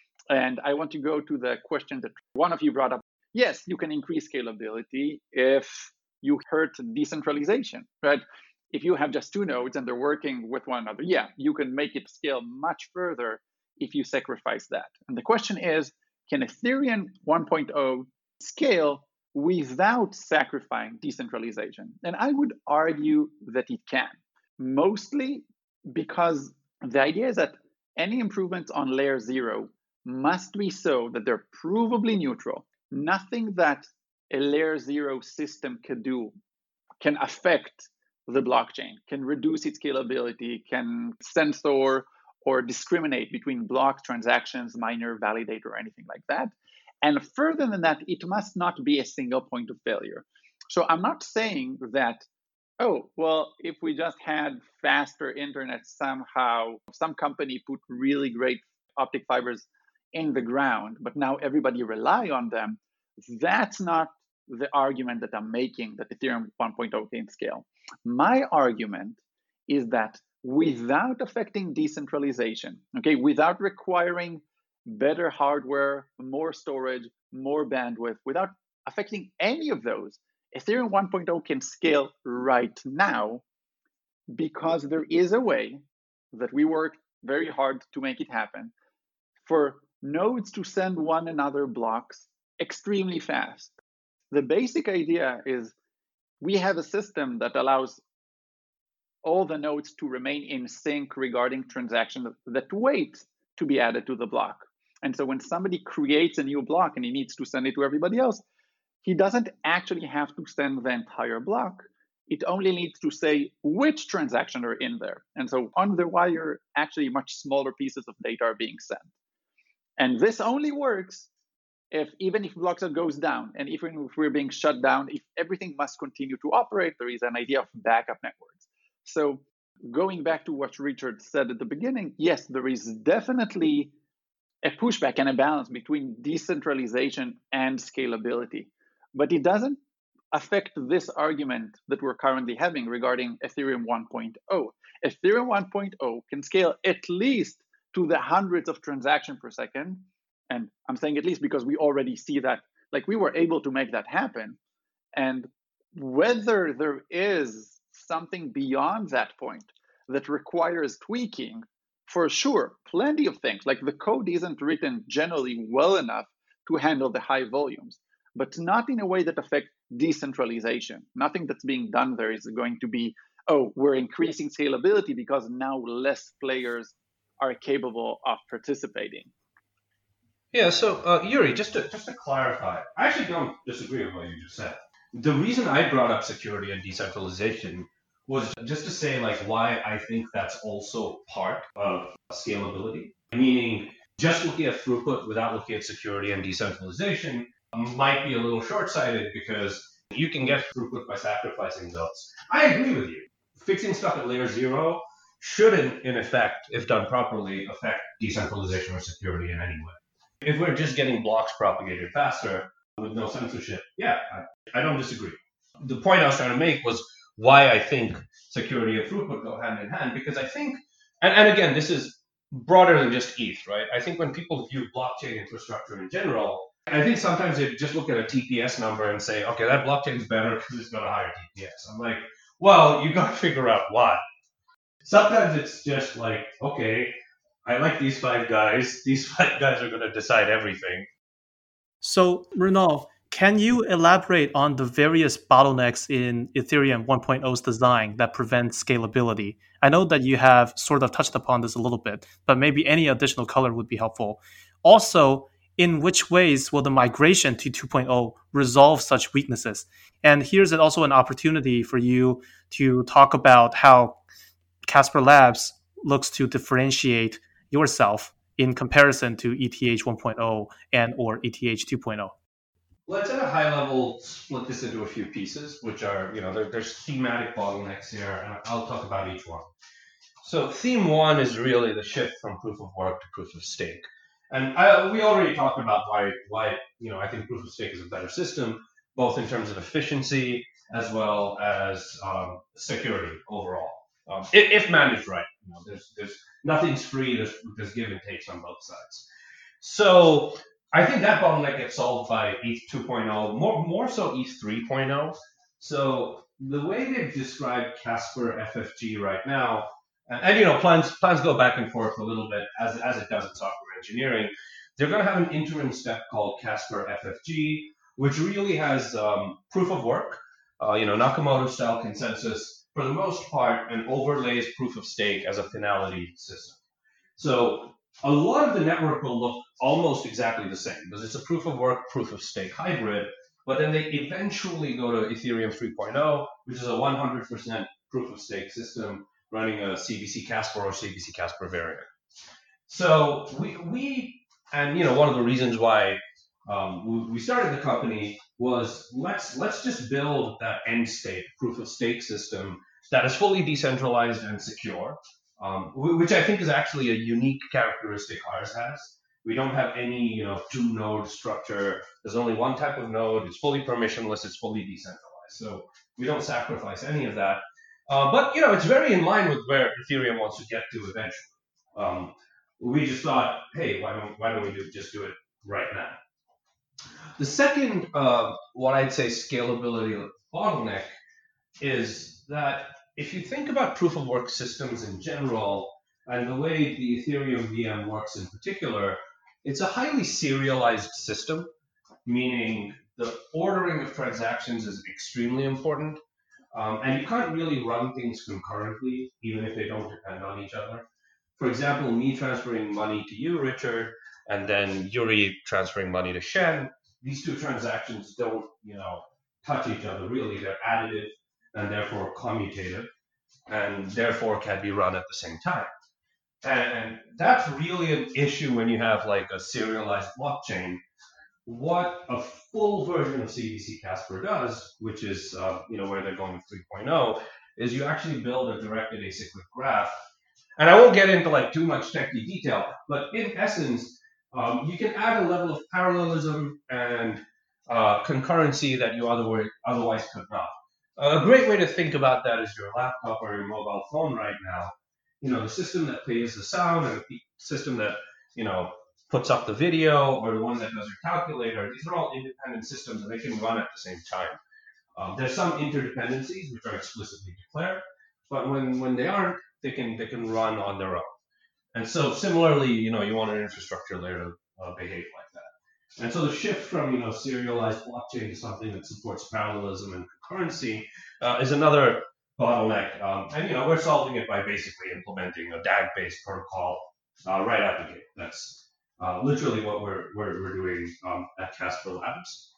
And I want to go to the question that one of you brought up. Yes, you can increase scalability if you hurt decentralization, right? If you have just two nodes and they're working with one another, yeah, you can make it scale much further if you sacrifice that. And the question is, can Ethereum one point oh scale without sacrificing decentralization? And I would argue that it can, mostly because the idea is that any improvements on layer zero must be so that they're provably neutral. Nothing that a layer zero system can do can affect the blockchain, can reduce its scalability, can censor or discriminate between block transactions, miner, validator, or anything like that. And further than that, it must not be a single point of failure. So I'm not saying that, oh, well, if we just had faster internet somehow, some company put really great optic fibers in the ground, but now everybody rely on them. That's not the argument that I'm making that Ethereum one point oh can scale. My argument is that without affecting decentralization, okay, without requiring better hardware, more storage, more bandwidth, without affecting any of those, Ethereum one point oh can scale right now because there is a way that we worked very hard to make it happen for nodes to send one another blocks extremely fast. The basic idea is we have a system that allows all the nodes to remain in sync regarding transactions that wait to be added to the block. And so when somebody creates a new block and he needs to send it to everybody else, he doesn't actually have to send the entire block. It only needs to say which transactions are in there. And so on the wire, actually much smaller pieces of data are being sent. And this only works if even if Blockset goes down, and even if we're being shut down, if everything must continue to operate, there is an idea of backup networks. So going back to what Richard said at the beginning, yes, there is definitely a pushback and a balance between decentralization and scalability. But it doesn't affect this argument that we're currently having regarding Ethereum one point oh. Ethereum one point oh can scale at least to the hundreds of transactions per second. And I'm saying at least because we already see that, like we were able to make that happen. And whether there is something beyond that point that requires tweaking, for sure, plenty of things. Like the code isn't written generally well enough to handle the high volumes, but not in a way that affects decentralization. Nothing that's being done there is going to be, oh, we're increasing scalability because now less players are capable of participating. Yeah, so uh, Yuri, just to just to clarify, I actually don't disagree with what you just said. The reason I brought up security and decentralization was just to say like why I think that's also part of scalability. Meaning, just looking at throughput without looking at security and decentralization might be a little short-sighted because you can get throughput by sacrificing those. I agree with you. Fixing stuff at layer zero shouldn't, in effect, if done properly, affect decentralization or security in any way. If we're just getting blocks propagated faster with no censorship, yeah, I, I don't disagree. The point I was trying to make was why I think security and throughput go hand in hand, because I think, and, and again, this is broader than just E T H, right? I think when people view blockchain infrastructure in general, I think sometimes they just look at a T P S number and say, okay, that blockchain is better because it's got a higher T P S. I'm like, well, you got to figure out why. Sometimes it's just like, okay, I like these five guys. These five guys are going to decide everything. So, Renal, Can you elaborate on the various bottlenecks in Ethereum 1.0's design that prevent scalability? I know that you have sort of touched upon this a little bit, but maybe any additional color would be helpful. Also, in which ways will the migration to two point oh resolve such weaknesses? And here's also an opportunity for you to talk about how Casper Labs looks to differentiate yourself in comparison to E T H one point oh and or E T H two point oh. Let's at a high level split this into a few pieces, which are, you know, there, there's thematic bottlenecks here, and I'll talk about each one. So theme one is really the shift from proof of work to proof of stake. And I, we already talked about why, why, you know, I think proof of stake is a better system, both in terms of efficiency as well as um, security overall, um, if, if managed right. You know, there's, there's nothing's free. There's, there's give and takes on both sides. So I think that bottleneck gets solved by E T H two point oh, more, more so E T H three point oh. So the way they've described Casper F F G right now, and, and you know, plans plans go back and forth a little bit as, as it does in software engineering. They're going to have an interim step called Casper F F G, which really has um, proof of work, uh, you know, Nakamoto-style consensus for the most part, and overlays proof of stake as a finality system. So a lot of the network will look almost exactly the same because it's a proof of work, proof of stake hybrid. But then they eventually go to Ethereum three point oh, which is a one hundred percent proof of stake system running a C B C Casper or C B C Casper variant. So we, we and you know, one of the reasons why um, we, we started the company was let's let's just build that end state proof of stake system that is fully decentralized and secure, um, which I think is actually a unique characteristic ours has. We don't have any, you know, two node structure. There's only one type of node. It's fully permissionless. It's fully decentralized. So we don't sacrifice any of that. Uh, but, you know, it's very in line with where Ethereum wants to get to eventually. Um, we just thought, hey, why don't why don't we do, just do it right now? The second, uh, what I'd say scalability bottleneck is that if you think about proof of work systems in general and the way the Ethereum V M works in particular, it's a highly serialized system, meaning the ordering of transactions is extremely important. Um, and you can't really run things concurrently, even if they don't depend on each other. For example, me transferring money to you, Richard, and then Yuri transferring money to Shen, these two transactions don't, you know, touch each other really. They're additive and therefore commutative, and therefore can be run at the same time. And that's really an issue when you have like a serialized blockchain. What a full version of C B C Casper does, which is uh, you know, where they're going with three point oh, is you actually build a directed acyclic graph. And I won't get into like too much technical detail, but in essence, um, you can add a level of parallelism and uh, concurrency that you otherwise otherwise could not. A great way to think about that is your laptop or your mobile phone right now. You know, the system that plays the sound and the system that, you know, puts up the video, or the one that does your calculator. These are all independent systems and they can run at the same time. Um, there's some interdependencies which are explicitly declared, but when, when they aren't, they can they can run on their own. And so similarly, you know, you want an infrastructure layer to uh, behave like that. And so the shift from, you know, serialized blockchain to something that supports parallelism and concurrency uh, is another bottleneck. Um, and, you know, we're solving it by basically implementing a D A G-based protocol uh, right out the gate. That's uh, literally what we're, we're, we're doing um, at Casper Labs.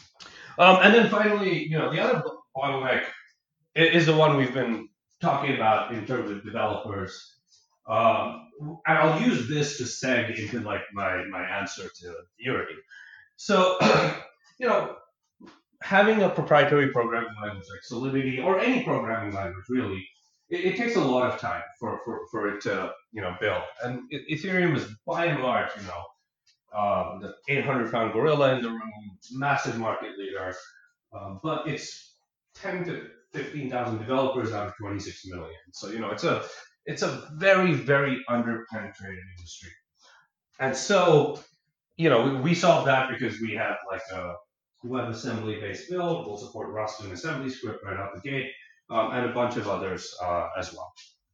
Um, and then finally, you know, the other bottleneck is the one we've been talking about in terms of developers. Um, and I'll use this to seg into like my, my answer to Yuri. So, you know, having a proprietary programming language like Solidity or any programming language really, it, it takes a lot of time for, for, for it to, you know, build. And Ethereum is by and large, you know, um, the eight hundred pound gorilla in the room, massive market leader, um, but it's ten to fifteen thousand developers out of twenty-six million. So, you know, it's a it's a very, very under-penetrated industry. And so, you know, we, we solved that because we have like a WebAssembly-based build. We'll support Rust and assembly script right out the gate, um, and a bunch of others uh, as well.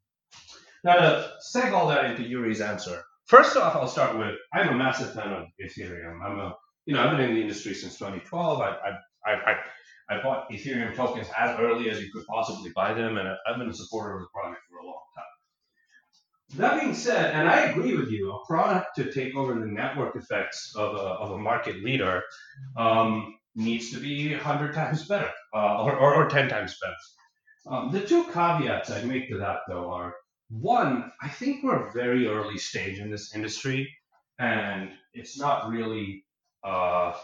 Now, to seg all that into Yuri's answer, first off, I'll start with, I'm a massive fan of Ethereum. I'm a you know, I've been in the industry since twenty twelve. I, I, I, I I bought Ethereum tokens as early as you could possibly buy them, and I've been a supporter of the product for a long time. That being said, and I agree with you, a product to take over the network effects of a, of a market leader um, needs to be one hundred times better, uh, or, or, or ten times better. Um, the two caveats I'd make to that, though, are one, I think we're very early stage in this industry, and it's not really uh,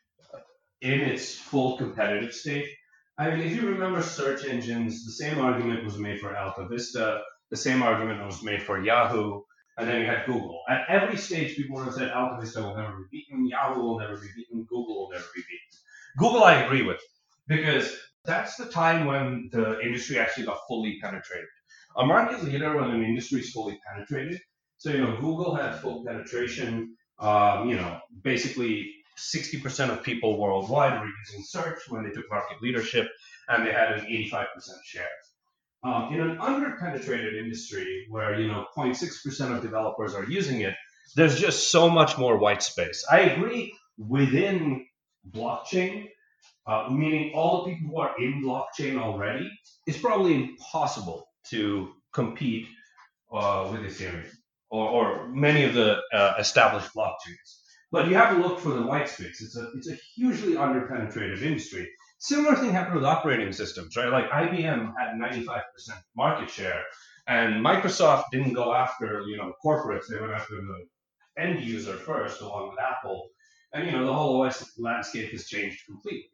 in its full competitive state. I mean, if you remember search engines, the same argument was made for Alta Vista, the same argument was made for Yahoo, and then you had Google. At every stage, people would have said Alta Vista will never be beaten, Yahoo will never be beaten, Google will never be beaten. Google, I agree with, because that's the time when the industry actually got fully penetrated. A market leader when an industry is fully penetrated, so, you know, Google had full penetration, um, you know, basically sixty percent of people worldwide were using search when they took market leadership, and they had an eighty-five percent share. Um, in an under-penetrated industry where, you know, zero point six percent of developers are using it, there's just so much more white space. I agree within blockchain, uh, meaning all the people who are in blockchain already, it's probably impossible to compete uh, with Ethereum or, or many of the uh, established blockchains. But you have to look for the white space. It's a it's a hugely under-penetrated industry. Similar thing happened with operating systems, right? Like I B M had ninety-five percent market share, and Microsoft didn't go after, you know, corporates. They went after the end user first, along with Apple. And, you know, the whole O S landscape has changed completely.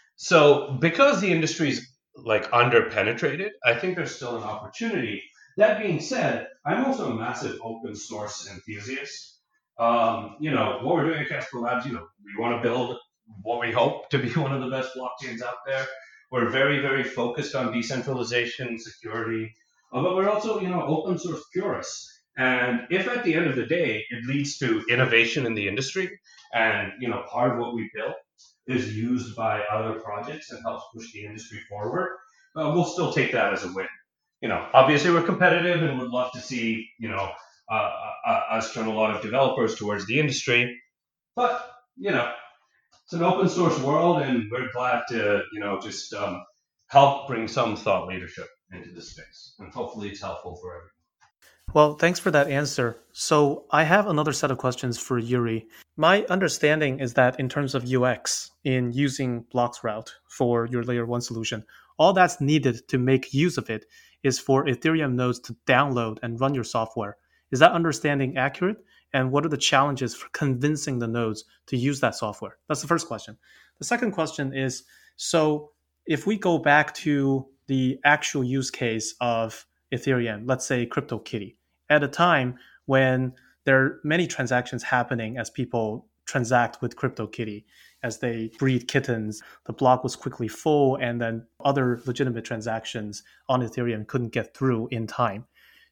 So because the industry is like under-penetrated, I think there's still an opportunity. That being said, I'm also a massive open source enthusiast. Um, you know, what we're doing at Casper Labs, you know, we want to build what we hope to be one of the best blockchains out there. We're very, very focused on decentralization, security, uh, but we're also, you know, open source purists. And if at the end of the day, it leads to innovation in the industry, and, you know, part of what we built is used by other projects and helps push the industry forward, uh, we'll still take that as a win. You know, obviously we're competitive and would love to see, you know, uh, uh, us turn a lot of developers towards the industry, but, you know, it's an open source world, and we're glad to, you know, just um, help bring some thought leadership into the space, and hopefully it's helpful for everyone. Well, thanks for that answer. So I have another set of questions for Yuri. My understanding is that in terms of U X, in using Bloxroute for your layer one solution, all that's needed to make use of it is for Ethereum nodes to download and run your software. Is that understanding accurate? And what are the challenges for convincing the nodes to use that software? That's the first question. The second question is, so if we go back to the actual use case of Ethereum, let's say CryptoKitty, at a time when there are many transactions happening as people transact with CryptoKitty, as they breed kittens, the block was quickly full, and then other legitimate transactions on Ethereum couldn't get through in time.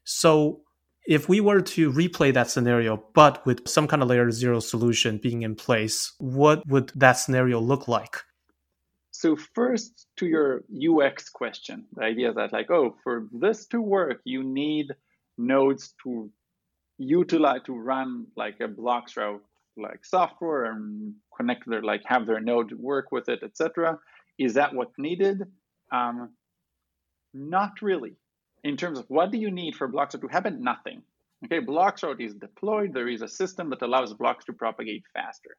So if we were to replay that scenario, but with some kind of layer zero solution being in place, what would that scenario look like? So first, to your U X question, the idea that like, oh, for this to work, you need nodes to utilize, to run like a Bloxroute like software and connect their, like have their node work with it, et cetera. Is that what's needed? Um, not really. In terms of what do you need for Bloxroute to happen? Nothing. Okay, Bloxroute is deployed. There is a system that allows blocks to propagate faster.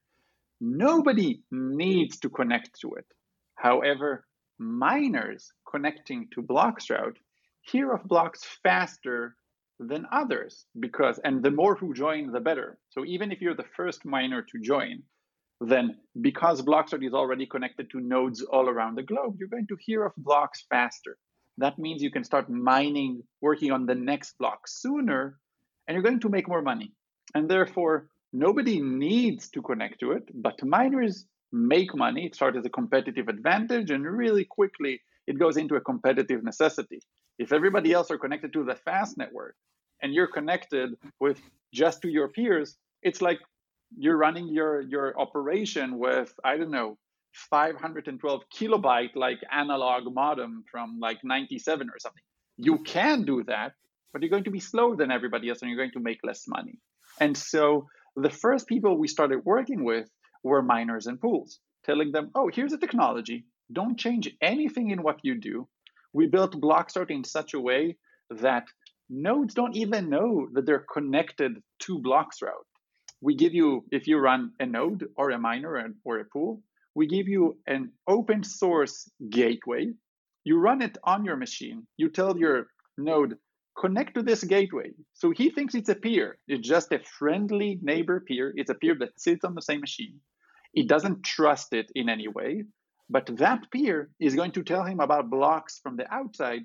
Nobody needs to connect to it. However, miners connecting to Bloxroute hear of blocks faster than others, because, and the more who join, the better. So even if you're the first miner to join, then because Bloxroute is already connected to nodes all around the globe, you're going to hear of blocks faster. That means you can start mining, working on the next block sooner, and you're going to make more money. And therefore, nobody needs to connect to it, but miners make money. It starts as a competitive advantage, and really quickly, it goes into a competitive necessity. If everybody else are connected to the fast network, and you're connected with just to your peers, it's like you're running your, your operation with, I don't know, five hundred twelve kilobyte like analog modem from like ninety-seven or something. You can do that, but you're going to be slower than everybody else, and you're going to make less money. And so the first people we started working with were miners and pools, telling them, oh, here's a technology. Don't change anything in what you do. We built Blockstart in such a way that nodes don't even know that they're connected to Bloxroute. We give you, if you run a node or a miner or a pool, we give you an open source gateway. You run it on your machine. You tell your node, connect to this gateway. So he thinks it's a peer. It's just a friendly neighbor peer. It's a peer that sits on the same machine. He doesn't trust it in any way, but that peer is going to tell him about blocks from the outside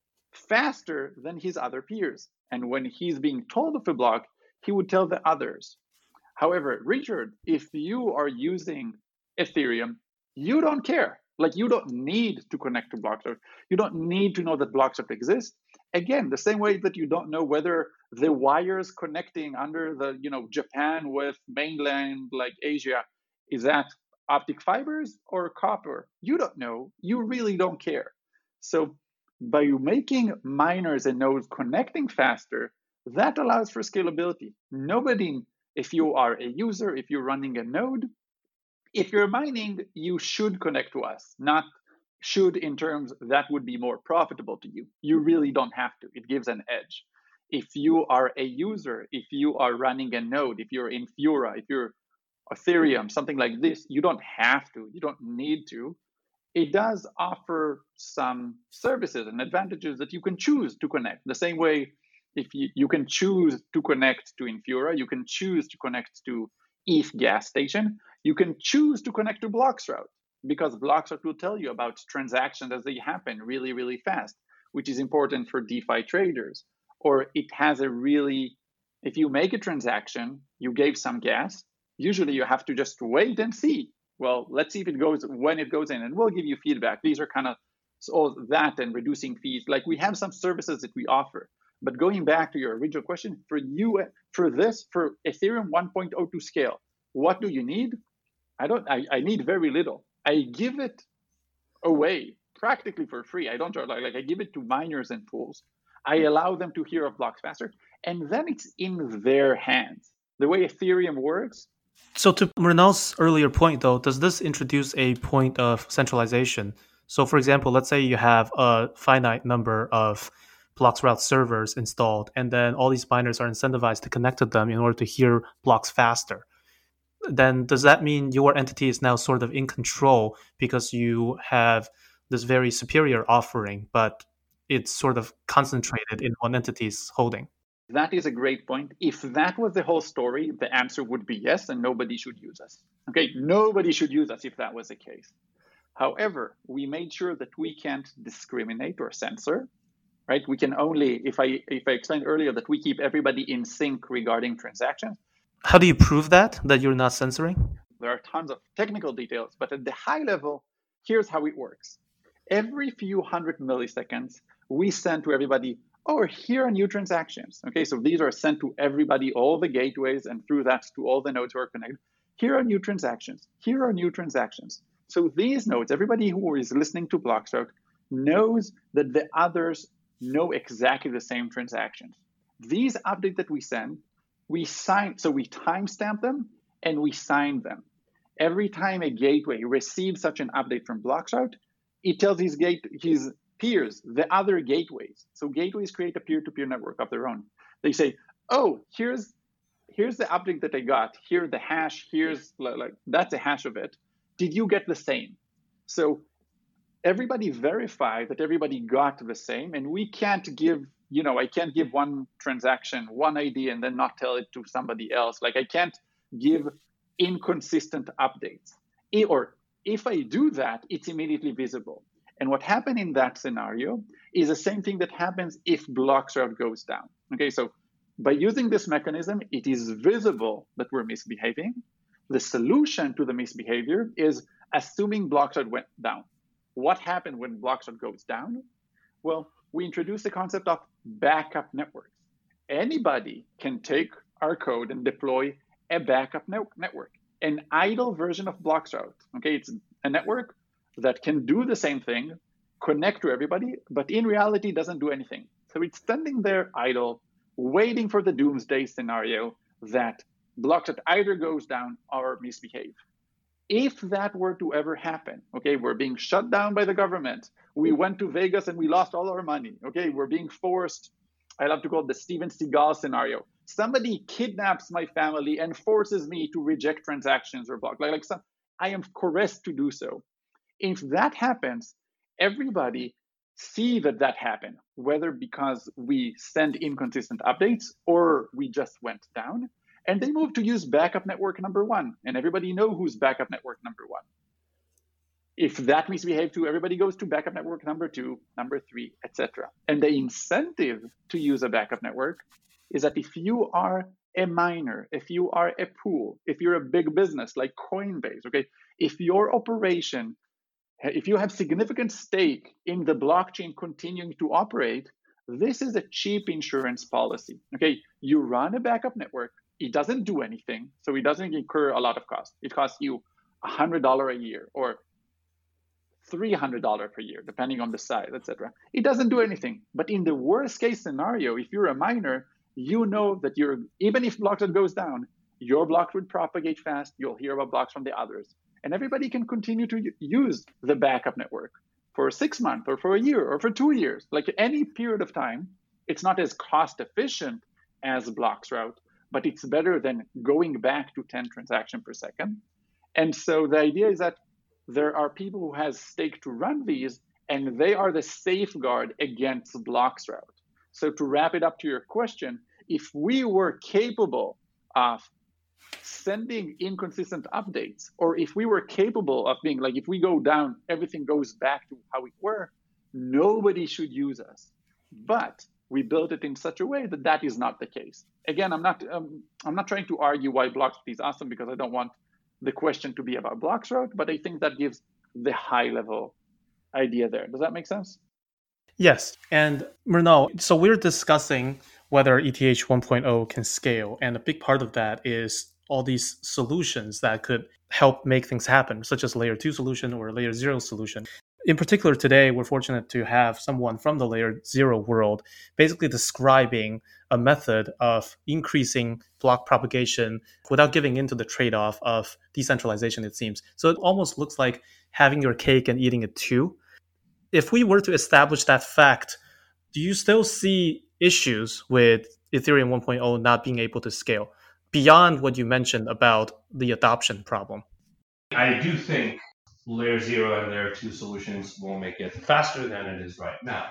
faster than his other peers. And when he's being told of a block, he would tell the others. However, Richard, if you are using Ethereum, you don't care. Like, you don't need to connect to Blockstart. You don't need to know that Blockstart exists. Again, the same way that you don't know whether the wires connecting under the, you know, Japan with mainland like Asia, is that optic fibers or copper? You don't know. You really don't care. So by making miners and nodes connecting faster, that allows for scalability. Nobody, if you are a user, if you're running a node, if you're mining, you should connect to us, not should in terms that would be more profitable to you. You really don't have to. It gives an edge. If you are a user, if you are running a node, if you're in Fura, if you're Ethereum, something like this, you don't have to. You don't need to. It does offer some services and advantages that you can choose to connect. The same way, if you, you can choose to connect to Infura, you can choose to connect to E T H gas station, you can choose to connect to Bloxroute, because Bloxroute will tell you about transactions as they happen really, really fast, which is important for DeFi traders. Or it has a really, if you make a transaction, you gave some gas, usually you have to just wait and see. Well, let's see if it goes, when it goes in, and we'll give you feedback. These are kind of all that and reducing fees. Like, we have some services that we offer. But going back to your original question, for you, for this, for Ethereum one point oh two scale, what do you need? I don't, I, I need very little. I give it away practically for free. I don't, like, like I give it to miners and pools. I allow them to hear of blocks faster, and then it's in their hands. The way Ethereum works. So to Mrinal's earlier point, though, does this introduce a point of centralization? So, for example, let's say you have a finite number of Bloxroute servers installed, and then all these miners are incentivized to connect to them in order to hear blocks faster. Then does that mean your entity is now sort of in control because you have this very superior offering, but it's sort of concentrated in one entity's holding? That is a great point. If that was the whole story, the answer would be yes, and nobody should use us. Okay, nobody should use us if that was the case. However, we made sure that we can't discriminate or censor, right? We can only, if I if I explained earlier that we keep everybody in sync regarding transactions. How do you prove that, that you're not censoring? There are tons of technical details, but at the high level, here's how it works. Every few hundred milliseconds, we send to everybody, oh, here are new transactions. Okay, so these are sent to everybody, all the gateways, and through that to all the nodes who are connected. Here are new transactions. Here are new transactions. So these nodes, everybody who is listening to Bloxroute knows that the others know exactly the same transactions. These updates that we send, we sign, so we timestamp them and we sign them. Every time a gateway receives such an update from Bloxroute, it tells his gate his peers, the other gateways. So gateways create a peer-to-peer network of their own. They say, oh, here's here's the update that I got. Here the hash, here's like that's a hash of it. Did you get the same? So everybody verify that everybody got the same, and we can't give, you know, I can't give one transaction, one I D, and then not tell it to somebody else. Like, I can't give inconsistent updates. Or if I do that, it's immediately visible. And what happened in that scenario is the same thing that happens if Bloxroute goes down. Okay, so by using this mechanism, it is visible that we're misbehaving. The solution to the misbehavior is assuming Bloxroute went down. What happened when Bloxroute goes down? Well, we introduced the concept of backup networks. Anybody can take our code and deploy a backup network, an idle version of Bloxroute. Okay, it's a network that can do the same thing, connect to everybody, but in reality doesn't do anything. So it's standing there idle, waiting for the doomsday scenario that Bloxroute either goes down or misbehave. If that were to ever happen, okay, we're being shut down by the government. We went to Vegas and we lost all our money. Okay, we're being forced. I love to call it the Steven Seagal scenario. Somebody kidnaps my family and forces me to reject transactions or block. Like, like some, I am coerced to do so. If that happens, everybody see that that happened, whether because we send inconsistent updates or we just went down, and they move to use backup network number one, and everybody know who's backup network number one. If that misbehaves too, everybody goes to backup network number two, number three, et cetera. And the incentive to use a backup network is that if you are a miner, if you are a pool, if you're a big business like Coinbase, okay, if your operation, if you have significant stake in the blockchain continuing to operate, this is a cheap insurance policy. Okay, you run a backup network. It doesn't do anything, so it doesn't incur a lot of cost. It costs you one hundred dollars a year or three hundred dollars per year, depending on the size, et cetera. It doesn't do anything. But in the worst case scenario, if you're a miner, you know that you're, even if Blockstone goes down, your block would propagate fast. You'll hear about blocks from the others. And everybody can continue to use the backup network for six months or for a year or for two years. Like any period of time, it's not as cost efficient as Bloxroute, but it's better than going back to ten transactions per second. And so the idea is that there are people who has stake to run these, and they are the safeguard against Bloxroute. So to wrap it up to your question, if we were capable of sending inconsistent updates, or if we were capable of being like, if we go down, everything goes back to how we were, nobody should use us. But we built it in such a way that that is not the case. Again, I'm not um, I'm not trying to argue why Bloxroute is awesome, because I don't want the question to be about Bloxroute, but I think that gives the high level idea there. Does that make sense? Yes. And Mrinal, so we're discussing whether E T H one point oh can scale. And a big part of that is all these solutions that could help make things happen, such as layer two solution or layer zero solution. In particular, today, we're fortunate to have someone from the layer zero world basically describing a method of increasing block propagation without giving into the trade-off of decentralization, it seems. So it almost looks like having your cake and eating it too. If we were to establish that fact, do you still see issues with Ethereum one point oh not being able to scale beyond what you mentioned about the adoption problem? I do think layer zero and layer two solutions will make it faster than it is right now,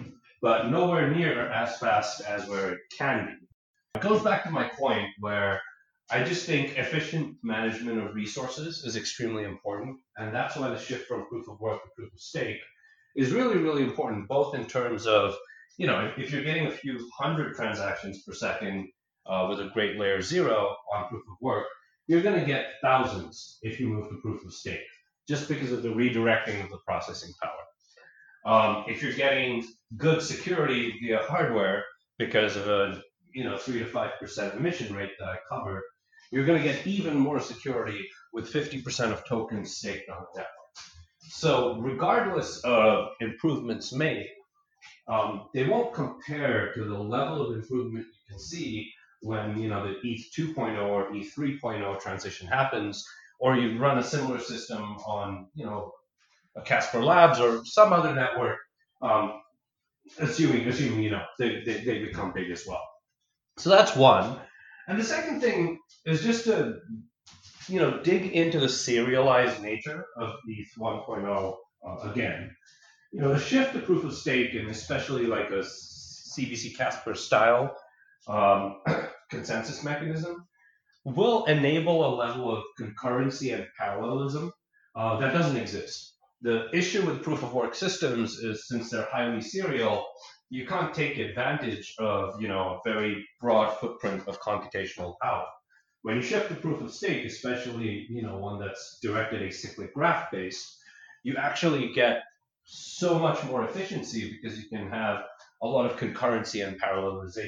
but nowhere near as fast as where it can be. It goes back to my point where I just think efficient management of resources is extremely important, and that's why the shift from proof of work to proof of stake is really, really important, both in terms of, you know, if you're getting a few hundred transactions per second uh, with a great layer zero on proof of work, you're going to get thousands if you move to proof of stake, just because of the redirecting of the processing power. Um, if you're getting good security via hardware because of a you know three to five percent emission rate that I covered, you're going to get even more security with fifty percent of tokens staked on the network. So regardless of improvements made, um, they won't compare to the level of improvement you can see when you know the E T H two point oh or E T H three point oh transition happens, or you run a similar system on, you know, a Casper Labs or some other network, um, assuming, assuming, you know, they, they, they become big as well. So that's one. And the second thing is just to, you know, dig into the serialized nature of E T H one point oh uh, again. You know, the shift to proof of stake, and especially like a C B C Casper style um, consensus mechanism, will enable a level of concurrency and parallelism uh, that doesn't exist. The issue with proof of work systems is, since they're highly serial, you can't take advantage of, you know, a very broad footprint of computational power. When you shift to proof of stake, especially, you know, one that's directed acyclic graph based, you actually get so much more efficiency because you can have a lot of concurrency and parallelization.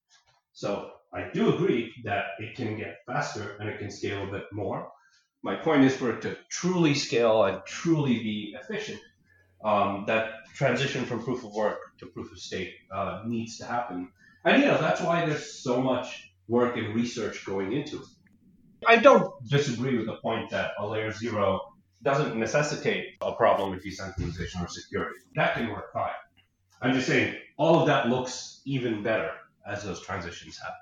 So I do agree that it can get faster and it can scale a bit more. My point is, for it to truly scale and truly be efficient, um, that transition from proof of work to proof of stake uh, needs to happen. And, you know, that's why there's so much work and research going into it. I don't disagree with the point that a layer zero doesn't necessitate a problem with decentralization or security. That can work fine. I'm just saying all of that looks even better as those transitions happen.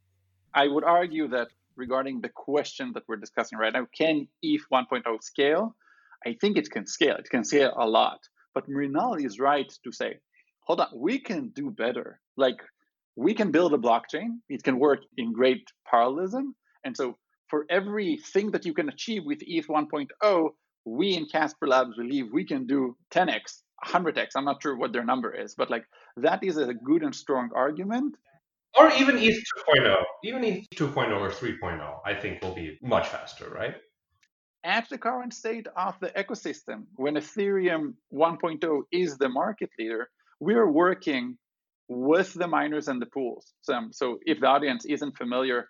I would argue that regarding the question that we're discussing right now, can E T H one point oh scale? I think it can scale. It can scale a lot. But Mrinal is right to say, hold on, we can do better. Like, we can build a blockchain. It can work in great parallelism. And so for everything that you can achieve with E T H one point oh, we in Casper Labs believe we can do ten x, one hundred x. I'm not sure what their number is, but like that is a good and strong argument. Or even E T H two point oh, even E T H two point oh or three point oh, I think will be much faster, right? At the current state of the ecosystem, when Ethereum one point oh is the market leader, we're working with the miners and the pools. So, so if the audience isn't familiar,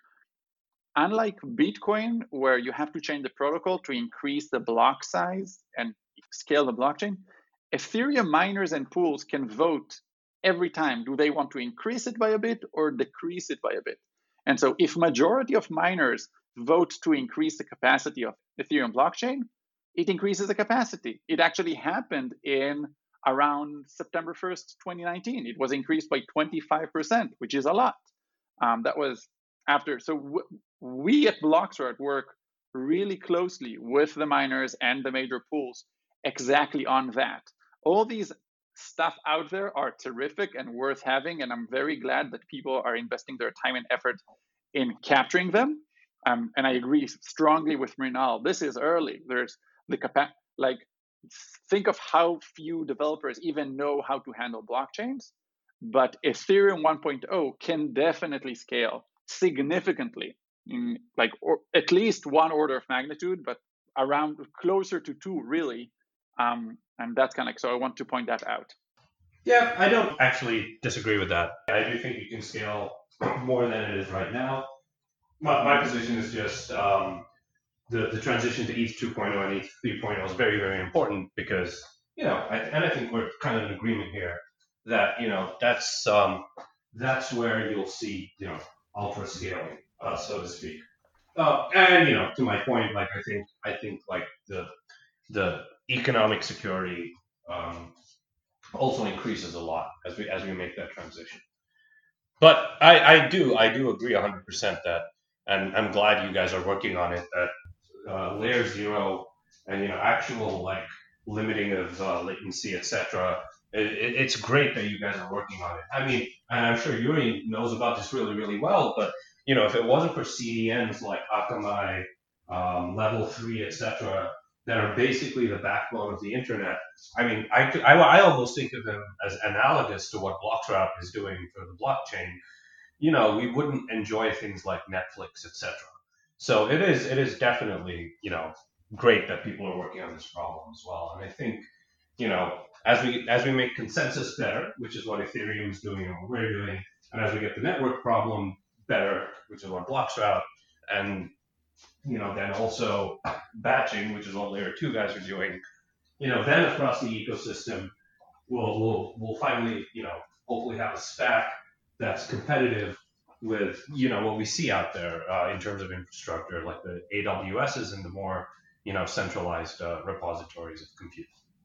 unlike Bitcoin, where you have to change the protocol to increase the block size and scale the blockchain, Ethereum miners and pools can vote every time. Do they want to increase it by a bit or decrease it by a bit? And so if majority of miners vote to increase the capacity of Ethereum blockchain, it increases the capacity. It actually happened in around September first, twenty nineteen. It was increased by twenty-five percent, which is a lot. Um, that was after. So w- we at Bloxroute work really closely with the miners and the major pools exactly on that. All these stuff out there are terrific and worth having, and I'm very glad that people are investing their time and effort in capturing them. Um, and I agree strongly with Mrinal. This is early. There's the capa- like think of how few developers even know how to handle blockchains. But Ethereum one point oh can definitely scale significantly, in like or at least one order of magnitude, but around closer to two, really. Um, and that's kind of like, so I want to point that out. Yeah, I don't actually disagree with that. I do think you can scale more than it is right now. My, my position is just um, the, the transition to E T H two point oh and E T H three point oh is very, very important because, you know, I, and I think we're kind of in agreement here that, you know, that's um, that's where you'll see, you know, ultra scaling, uh, so to speak. Uh, and, you know, to my point, like, I think, I think like the, the economic security um, also increases a lot as we, as we make that transition. But I, I do, I do agree one hundred percent that, and I'm glad you guys are working on it, that uh, layer zero and, you know, actual like limiting of uh, latency, et cetera. It, it, it's great that you guys are working on it. I mean, and I'm sure Yuri knows about this really, really well, but, you know, if it wasn't for C D Ns like Akamai, um, Level three, et cetera, that are basically the backbone of the internet, I mean, I, I, I almost think of them as analogous to what Bloxroute is doing for the blockchain. You know, we wouldn't enjoy things like Netflix, et cetera. So it is, it is definitely, you know, great that people are working on this problem as well. And I think, you know, as we as we make consensus better, which is what Ethereum is doing and what we're doing, and as we get the network problem better, which is what Bloxroute, and you know, then also batching, which is what layer two guys are doing, you know, then across the ecosystem, we'll we'll we'll finally, you know, hopefully have a stack that's competitive with, you know, what we see out there uh, in terms of infrastructure, like the A W Ss and the more, you know, centralized uh, repositories of compute.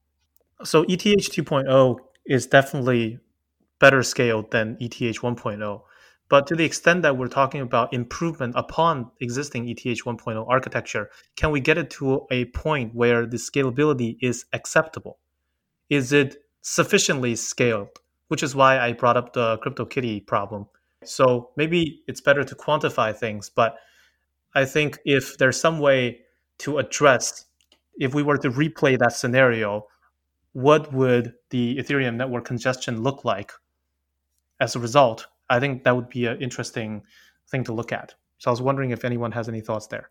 So E T H two point oh is definitely better scaled than E T H one point oh. But to the extent that we're talking about improvement upon existing E T H one point oh architecture, can we get it to a point where the scalability is acceptable? Is it sufficiently scaled? Which is why I brought up the CryptoKitty problem. So maybe it's better to quantify things, but I think if there's some way to address, if we were to replay that scenario, what would the Ethereum network congestion look like as a result? I think that would be an interesting thing to look at. So I was wondering if anyone has any thoughts there.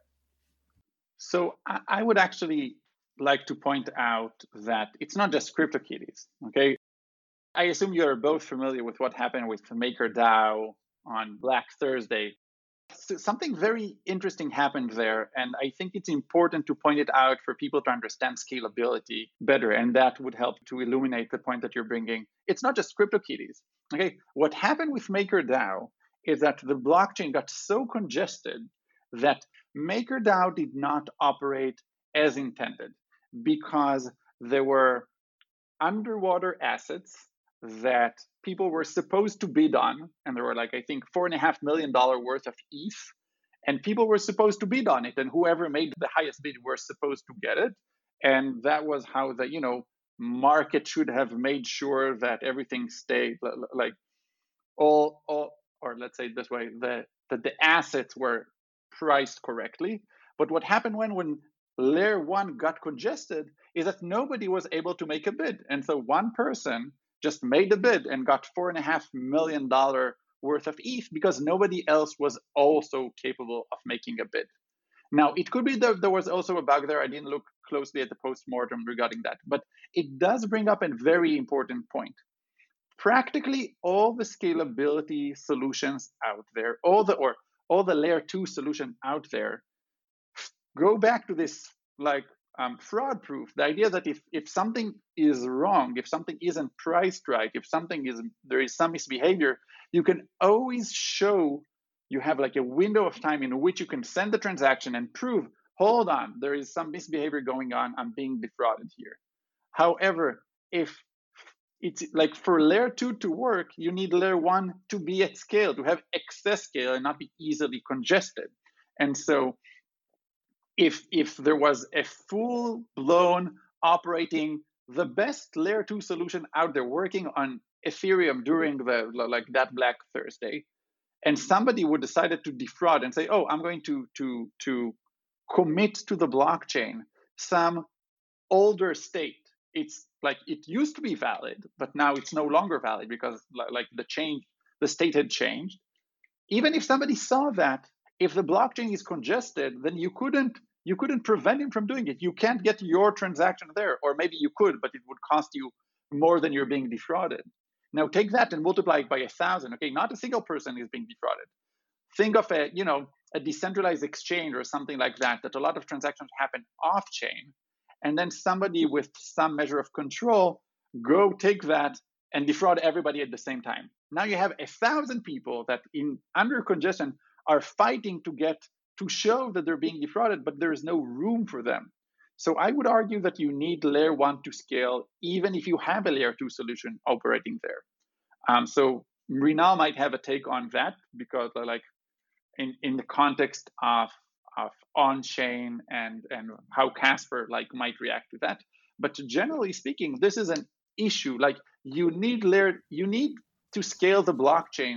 So I would actually like to point out that it's not just CryptoKitties, okay? I assume you're both familiar with what happened with MakerDAO on Black Thursday. So something very interesting happened there, and I think it's important to point it out for people to understand scalability better, and that would help to illuminate the point that you're bringing. It's not just CryptoKitties, okay? What happened with MakerDAO is that the blockchain got so congested that MakerDAO did not operate as intended because there were underwater assets that people were supposed to bid on, and there were like, I think, four and a half million dollar worth of E T H, and people were supposed to bid on it, and whoever made the highest bid were supposed to get it. And that was how the, you know, market should have made sure that everything stayed like all, all or let's say it this way, the, that the assets were priced correctly. But what happened when, when layer one got congested is that nobody was able to make a bid. And so one person just made a bid and got four and a half million dollar worth of E T H because nobody else was also capable of making a bid. Now, it could be that there was also a bug there. I didn't look closely at the postmortem regarding that, but it does bring up a very important point. Practically all the scalability solutions out there, all the or all the layer two solution out there, go back to this like um, fraud proof. The idea that if if something is wrong, if something isn't priced right, if something is there is some misbehavior, you can always show. You have like a window of time in which you can send the transaction and prove, hold on, there is some misbehavior going on. I'm being defrauded here. However, if it's like for layer two to work, you need layer one to be at scale, to have excess scale and not be easily congested. And so if, if there was a full blown operating, the best layer two solution out there working on Ethereum during the like that Black Thursday, and somebody would decided to defraud and say, oh, I'm going to, to, to commit to the blockchain some older state. It's like it used to be valid, but now it's no longer valid because like the change, the state had changed. Even if somebody saw that, if the blockchain is congested, then you couldn't, you couldn't prevent him from doing it. You can't get your transaction there, or maybe you could, but it would cost you more than you're being defrauded. Now take that and multiply it by a thousand. Okay, not a single person is being defrauded. Think of a, you know, a decentralized exchange or something like that, that a lot of transactions happen off chain. And then somebody with some measure of control go take that and defraud everybody at the same time. Now you have a thousand people that in under congestion are fighting to get to show that they're being defrauded, but there is no room for them. So I would argue that you need layer one to scale, even if you have a layer two solution operating there. Um, so Rinal might have a take on that because, like, in, in the context of of on-chain and and how Casper like might react to that. But generally speaking, this is an issue. Like you need layer, you need to scale the blockchain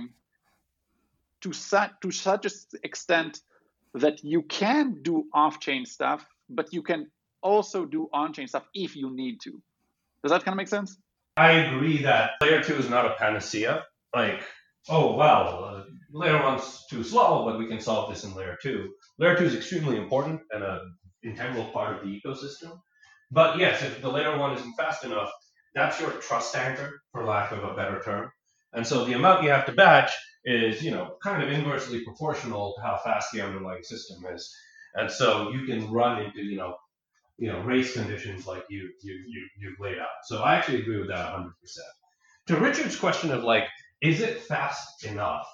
to such to such an extent that you can do off-chain stuff, but you can also do on-chain stuff if you need to. Does that kind of make sense? I agree that layer two is not a panacea. Like, oh, wow, uh, layer one's too slow, but we can solve this in layer two. Layer two is extremely important and an integral part of the ecosystem. But yes, if the layer one isn't fast enough, that's your trust anchor, for lack of a better term. And so the amount you have to batch is, you know, kind of inversely proportional to how fast the underlying system is. And so you can run into, you know, you know, race conditions like you you you you've laid out. So I actually agree with that one hundred percent. To Richard's question of like, is it fast enough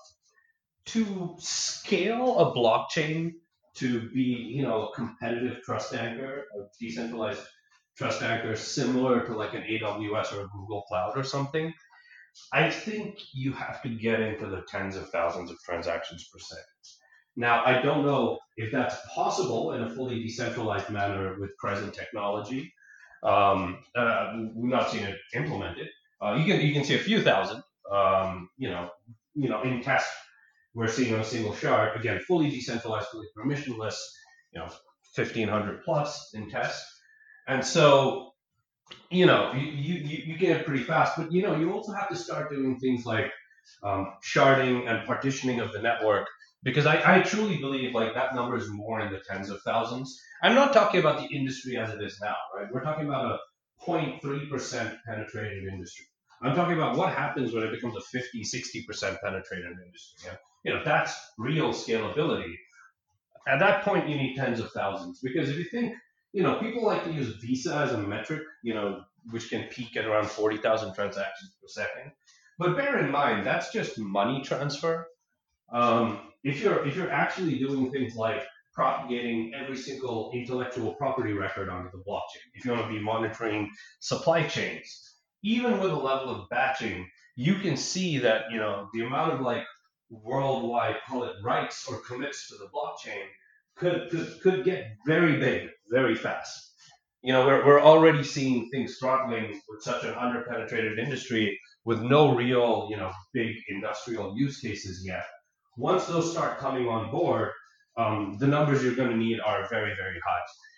to scale a blockchain to be, you know, a competitive trust anchor, a decentralized trust anchor similar to like an A W S or a Google Cloud or something? I think you have to get into the tens of thousands of transactions per second. Now, I don't know if that's possible in a fully decentralized manner with present technology. Um, uh, we've not seen it implemented. Uh, you can you can see a few thousand. Um, you know, you know, in test, we're seeing on a single shard again, fully decentralized, fully permissionless. You know, fifteen hundred plus in test, and so you know you, you you get it pretty fast. But you know, you also have to start doing things like um, sharding and partitioning of the network. Because I, I truly believe like that number is more in the tens of thousands. I'm not talking about the industry as it is now, right? We're talking about a zero point three percent penetrated industry. I'm talking about what happens when it becomes a fifty, sixty percent penetrated industry. Yeah? You know, that's real scalability. At that point, you need tens of thousands. Because if you think, you know, people like to use Visa as a metric, you know, which can peak at around forty thousand transactions per second. But bear in mind, that's just money transfer. Um, if you're if you're actually doing things like propagating every single intellectual property record onto the blockchain, if you want to be monitoring supply chains, even with a level of batching, you can see that, you know, the amount of like worldwide, call it rights or commits to the blockchain could could, could get very big very fast. You know, we're, we're already seeing things throttling with such an underpenetrated industry with no real, you know, big industrial use cases yet. Once those start coming on board, um, the numbers you're going to need are very, very high.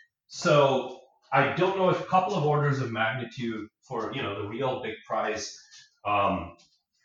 So I don't know if a couple of orders of magnitude for, you know, the real big prize um,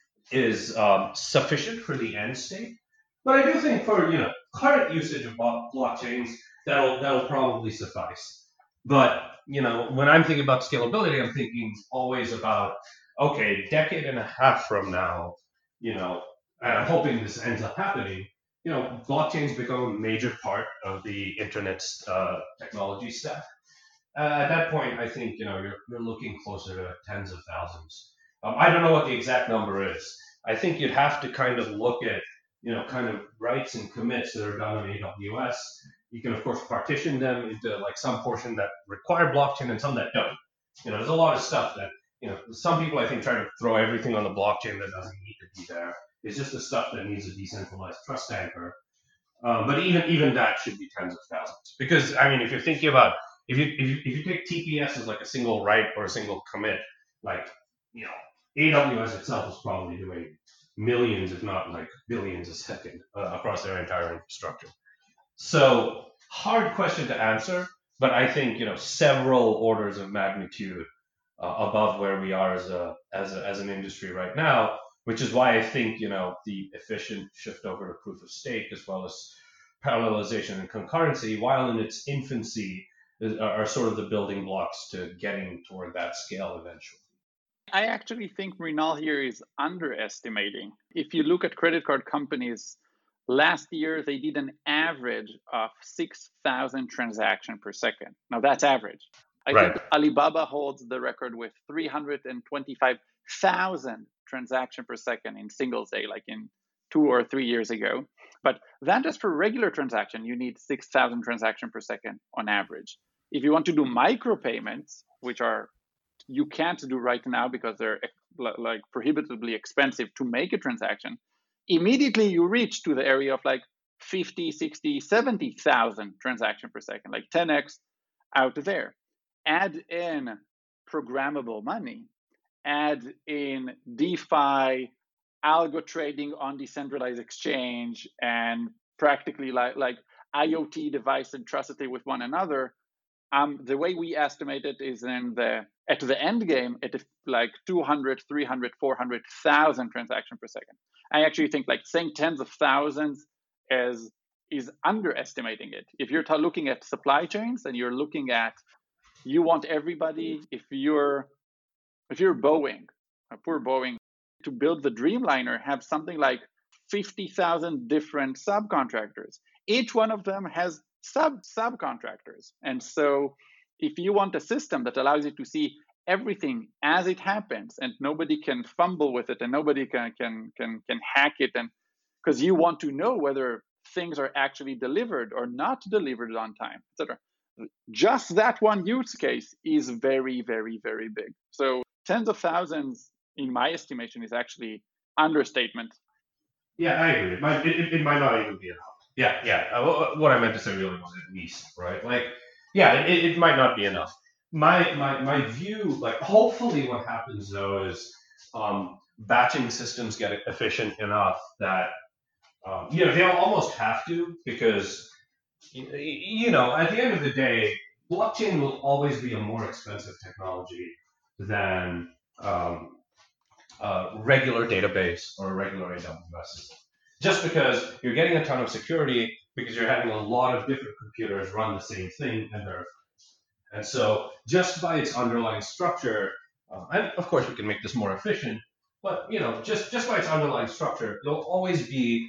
is um, sufficient for the end state. But I do think for, you know, current usage of blockchains, that'll that'll probably suffice. But, you know, when I'm thinking about scalability, I'm thinking always about, okay, decade and a half from now, you know, and I'm hoping this ends up happening, you know, blockchains become a major part of the internet's uh, technology stack. Uh, at that point, I think, you know, you're, you're looking closer to tens of thousands. Um, I don't know what the exact number is. I think you'd have to kind of look at, you know, kind of writes and commits that are done on A W S. You can, of course, partition them into like some portion that require blockchain and some that don't. You know, there's a lot of stuff that, you know, some people I think try to throw everything on the blockchain that doesn't need to be there. It's just the stuff that needs a decentralized trust anchor. Um, but even even that should be tens of thousands. Because, I mean, if you're thinking about, if you if you, if you take T P S as like a single write or a single commit, like, you know, A W S itself is probably doing millions, if not like billions a second uh, across their entire infrastructure. So hard question to answer, but I think, you know, several orders of magnitude uh, above where we are as a as a, as an industry right now, which is why I think, you know, the efficient shift over to proof of stake as well as parallelization and concurrency, while in its infancy, is, are sort of the building blocks to getting toward that scale eventually. I actually think Mrinal here is underestimating. If you look at credit card companies, last year they did an average of six thousand transactions per second. Now that's average. I right. think Alibaba holds the record with three hundred twenty-five thousand transactions per second in singles day, like in two or three years ago. But that just for regular transaction, you need six thousand transactions per second on average. If you want to do micropayments, which are you can't do right now because they're like prohibitively expensive to make a transaction, immediately you reach to the area of like fifty, sixty, seventy thousand transactions per second, like ten x out there. Add in programmable money, add in DeFi, algo trading on decentralized exchange, and practically like, like IoT device and trusted with one another. Um, the way we estimate it is in the at the end game at like two hundred, three hundred, four hundred thousand transactions per second. I actually think like saying tens of thousands is is underestimating it. If you're t- looking at supply chains and you're looking at, you want everybody, if you're if you're Boeing, a poor Boeing, to build the Dreamliner, have something like fifty thousand different subcontractors. Each one of them has sub subcontractors. And so if you want a system that allows you to see everything as it happens and nobody can fumble with it and nobody can can can, can hack it, and because you want to know whether things are actually delivered or not delivered on time, et cetera. Just that one use case is very, very, very big. So tens of thousands, in my estimation, is actually understatement. Yeah, I agree. It might, it, it might not even be enough. Yeah, yeah. Uh, what I meant to say really was at least, right? Like, yeah, it, it might not be enough. My, my, my view, like, hopefully what happens though is um, batching systems get efficient enough that, um, you know, they'll almost have to, because, you know, at the end of the day, blockchain will always be a more expensive technology than um, a regular database or a regular A W S system. Just because you're getting a ton of security, because you're having a lot of different computers run the same thing and verify. And so just by its underlying structure, um, and of course we can make this more efficient, but you know, just, just by its underlying structure, there'll always be,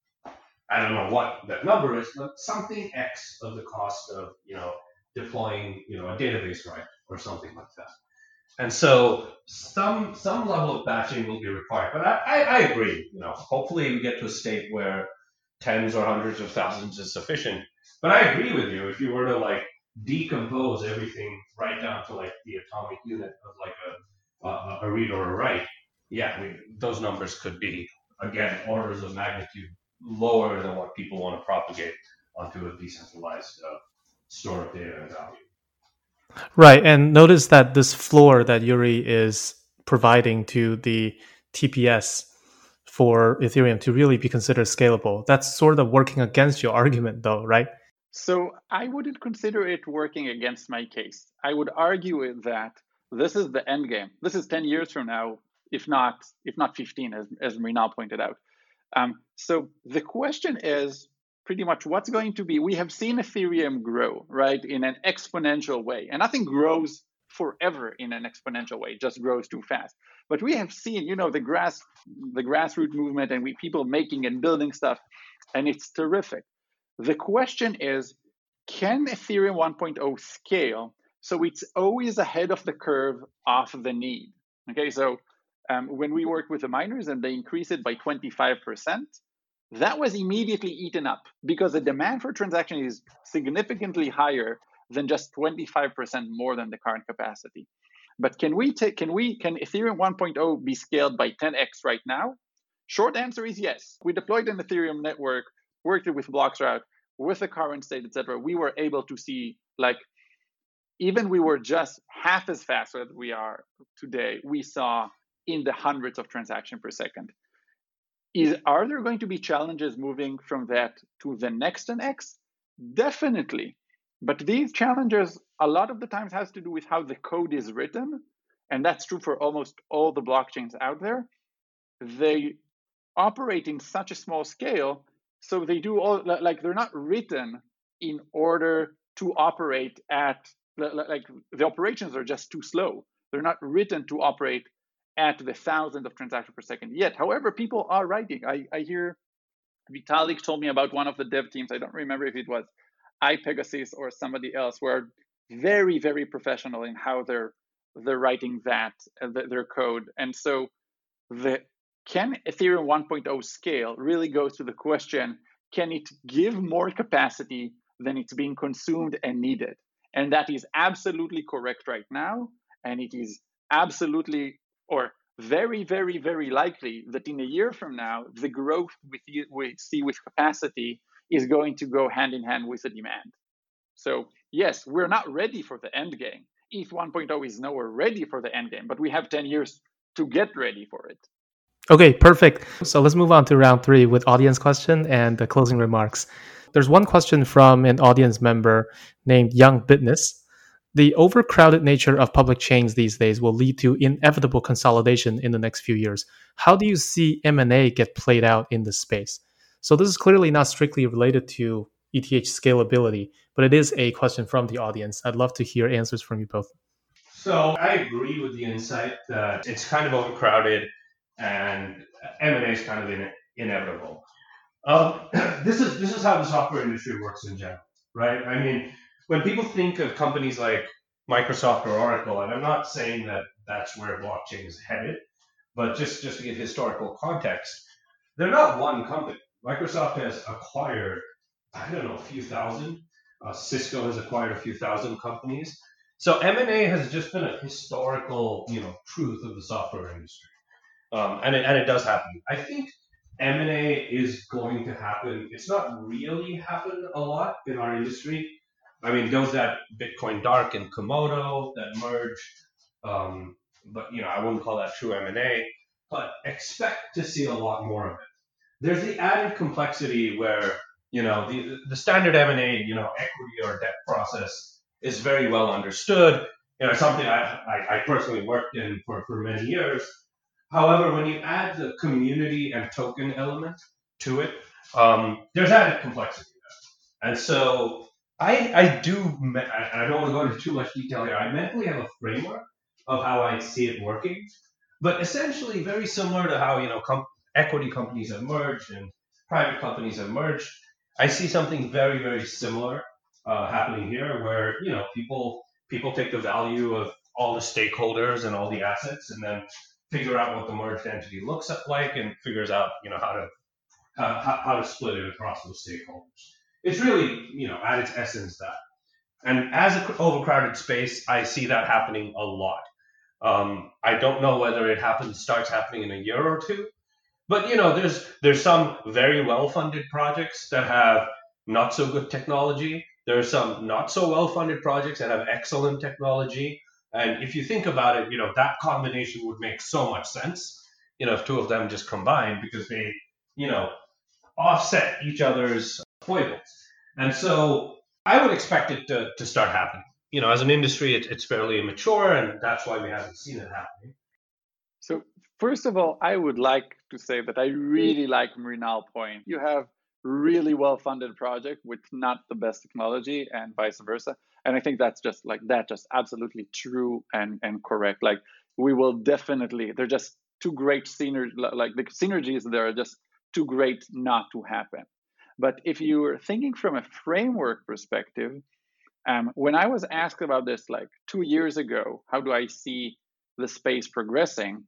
I don't know what that number is, but something X of the cost of, you know, deploying, you know, a database right or something like that. And so some some level of batching will be required. But I, I, I agree, you know, hopefully we get to a state where tens or hundreds of thousands is sufficient. But I agree with you. If you were to like decompose everything right down to like the atomic unit of like a a, a read or a write, yeah, I mean, those numbers could be again orders of magnitude lower than what people want to propagate onto a decentralized uh, store of data and value. Right, and notice that this floor that Yuri is providing to the T P S for Ethereum to really be considered scalable, that's sort of working against your argument though, right? So I wouldn't consider it working against my case. I would argue that this is the end game. This is ten years from now, if not if not fifteen, as, as Mrinal pointed out. Um, so the question is pretty much what's going to be. We have seen Ethereum grow, right, in an exponential way. And nothing grows forever in an exponential way, it just grows too fast. But we have seen, you know, the grass, the grassroots movement and we people making and building stuff, and it's terrific. The question is, can Ethereum one point oh scale so it's always ahead of the curve of the need? Okay, so um, when we worked with the miners and they increased it by twenty-five percent, that was immediately eaten up because the demand for transaction is significantly higher than just twenty-five percent more than the current capacity. But can we take, can we, can Ethereum one point oh be scaled by ten x right now? Short answer is yes. We deployed an Ethereum network, worked with Bloxroute, with the current state, et cetera. We were able to see, like, even we were just half as fast as we are today, we saw in the hundreds of transactions per second. Is, are there going to be challenges moving from that to the next ten x? Definitely. But these challenges, a lot of the times, has to do with how the code is written. And that's true for almost all the blockchains out there. They operate in such a small scale, so they do all, like, they're not written in order to operate at, like, the operations are just too slow. They're not written to operate at the thousands of transactions per second yet. However, people are writing. I, I hear Vitalik told me about one of the dev teams. I don't remember if it was iPegasus or somebody else, who are very, very professional in how they're they're writing that, uh, their code. And so the can Ethereum one point oh scale really goes to the question, can it give more capacity than it's being consumed and needed? And that is absolutely correct right now. And it is absolutely, or very, very, very likely that in a year from now, the growth we, we see with capacity is going to go hand in hand with the demand. So yes, we're not ready for the end game. E T H one point oh is nowhere ready for the end game, but we have ten years to get ready for it. Okay, perfect. So let's move on to round three with audience question and the closing remarks. There's one question from an audience member named Young Bitness. The overcrowded nature of public chains these days will lead to inevitable consolidation in the next few years. How do you see M and A get played out in this space? So this is clearly not strictly related to E T H scalability, but it is a question from the audience. I'd love to hear answers from you both. So I agree with the insight that it's kind of overcrowded and M and A is kind of in, inevitable. Um, this is this is how the software industry works in general, right? I mean, when people think of companies like Microsoft or Oracle, and I'm not saying that that's where blockchain is headed, but just, just to give historical context, they're not one company. Microsoft has acquired, I don't know, a few thousand. Uh, Cisco has acquired a few thousand companies. So M and A has just been a historical, you know, truth of the software industry. Um, and, it, and it does happen. I think M and A is going to happen. It's not really happened a lot in our industry. I mean, there was that Bitcoin Dark and Komodo that merged, um, but you know, I wouldn't call that true M and A. But expect to see a lot more of it. There's the added complexity where, you know, the the standard M and A, you know, equity or debt process is very well understood. You know, something I I, I personally worked in for, for many years. However, when you add the community and token element to it, um, there's added complexity there. And so I, I do, and I don't want to go into too much detail here, I mentally have a framework of how I see it working, but essentially very similar to how, you know, com- equity companies have merged and private companies have merged. I see something very, very similar uh, happening here where, you know, people people take the value of all the stakeholders and all the assets and then figure out what the merged entity looks like and figures out, you know, how to how, how how to split it across those stakeholders. It's really, you know, at its essence that. And as an overcrowded space, I see that happening a lot. Um, I don't know whether it happens starts happening in a year or two, but you know, there's there's some very well-funded projects that have not so good technology. There are some not so well-funded projects that have excellent technology. And if you think about it, you know, that combination would make so much sense, you know, if two of them just combine because they, you know, offset each other's foibles. And so I would expect it to, to start happening. You know, as an industry, it, it's fairly immature, and that's why we haven't seen it happening. So first of all, I would like to say that I really like Mrinal point. You have really well-funded project with not the best technology and vice versa. And I think that's just like that, just absolutely true and, and correct. Like we will definitely, they're just too great synergy, like the synergies there are just too great not to happen. But if you're thinking from a framework perspective, um, when I was asked about this like two years ago, how do I see the space progressing?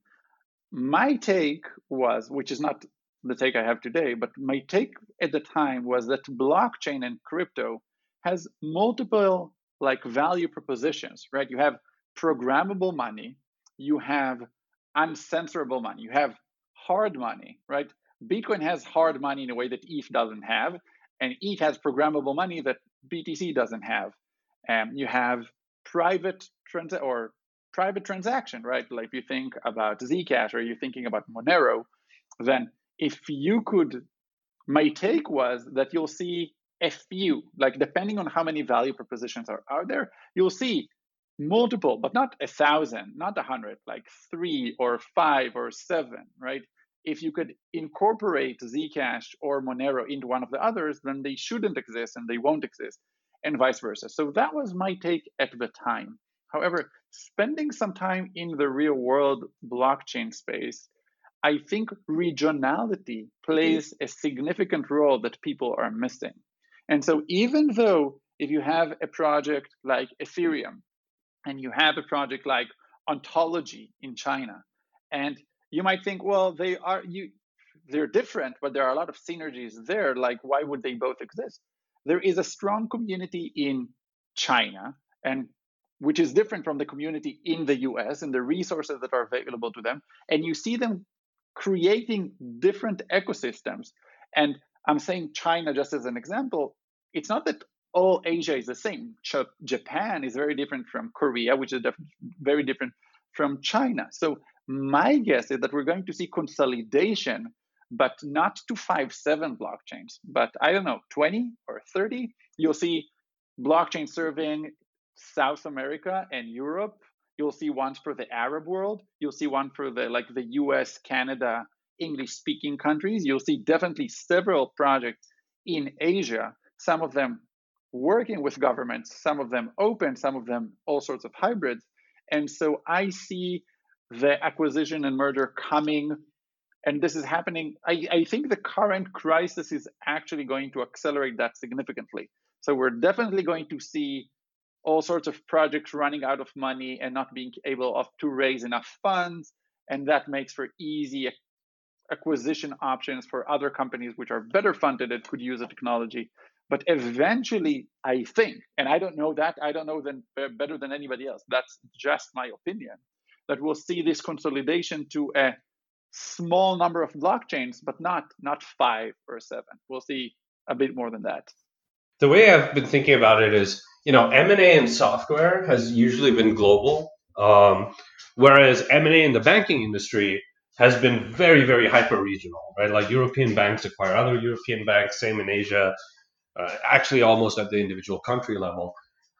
My take was, which is not the take I have today, but my take at the time was that blockchain and crypto has multiple like value propositions, right? You have programmable money, you have uncensorable money, you have hard money, right? Bitcoin has hard money in a way that E T H doesn't have, and E T H has programmable money that B T C doesn't have. Um, you have private trans or private transaction, right? Like if you think about Zcash or you're thinking about Monero, then if you could, my take was that you'll see a few, like depending on how many value propositions are out there, you'll see multiple, but not a thousand, not a hundred, like three or five or seven, right? If you could incorporate Zcash or Monero into one of the others, then they shouldn't exist and they won't exist, and vice versa. So that was my take at the time. However, spending some time in the real world blockchain space, I think regionality plays a significant role that people are missing. And so even though if you have a project like Ethereum and you have a project like Ontology in China, and you might think, well, they are you they're different, but there are a lot of synergies there. Like, why would they both exist? There is a strong community in China, and which is different from the community in the U S and the resources that are available to them. And you see them creating different ecosystems. And I'm saying China just as an example. It's not that all Asia is the same. Japan is very different from Korea, which is very different from China. So my guess is that we're going to see consolidation, but not to five, seven blockchains, but I don't know, twenty or thirty. You'll see blockchain serving South America and Europe. You'll see one for the Arab world. You'll see one for the like the U S, Canada, English-speaking countries. You'll see definitely several projects in Asia, some of them working with governments, some of them open, some of them all sorts of hybrids. And so I see the acquisition and merger coming, and this is happening. I, I think the current crisis is actually going to accelerate that significantly. So we're definitely going to see all sorts of projects running out of money and not being able of, to raise enough funds, and that makes for easy acquisition options for other companies which are better funded and could use the technology. But eventually, I think, and I don't know that, I don't know than, better than anybody else, that's just my opinion, that we'll see this consolidation to a small number of blockchains, but not not five or seven. We'll see a bit more than that. The way I've been thinking about it is, you know, M and A in software has usually been global, um, whereas M and A in the banking industry has been very, very hyper-regional, right? Like European banks acquire other European banks, same in Asia, uh, actually almost at the individual country level.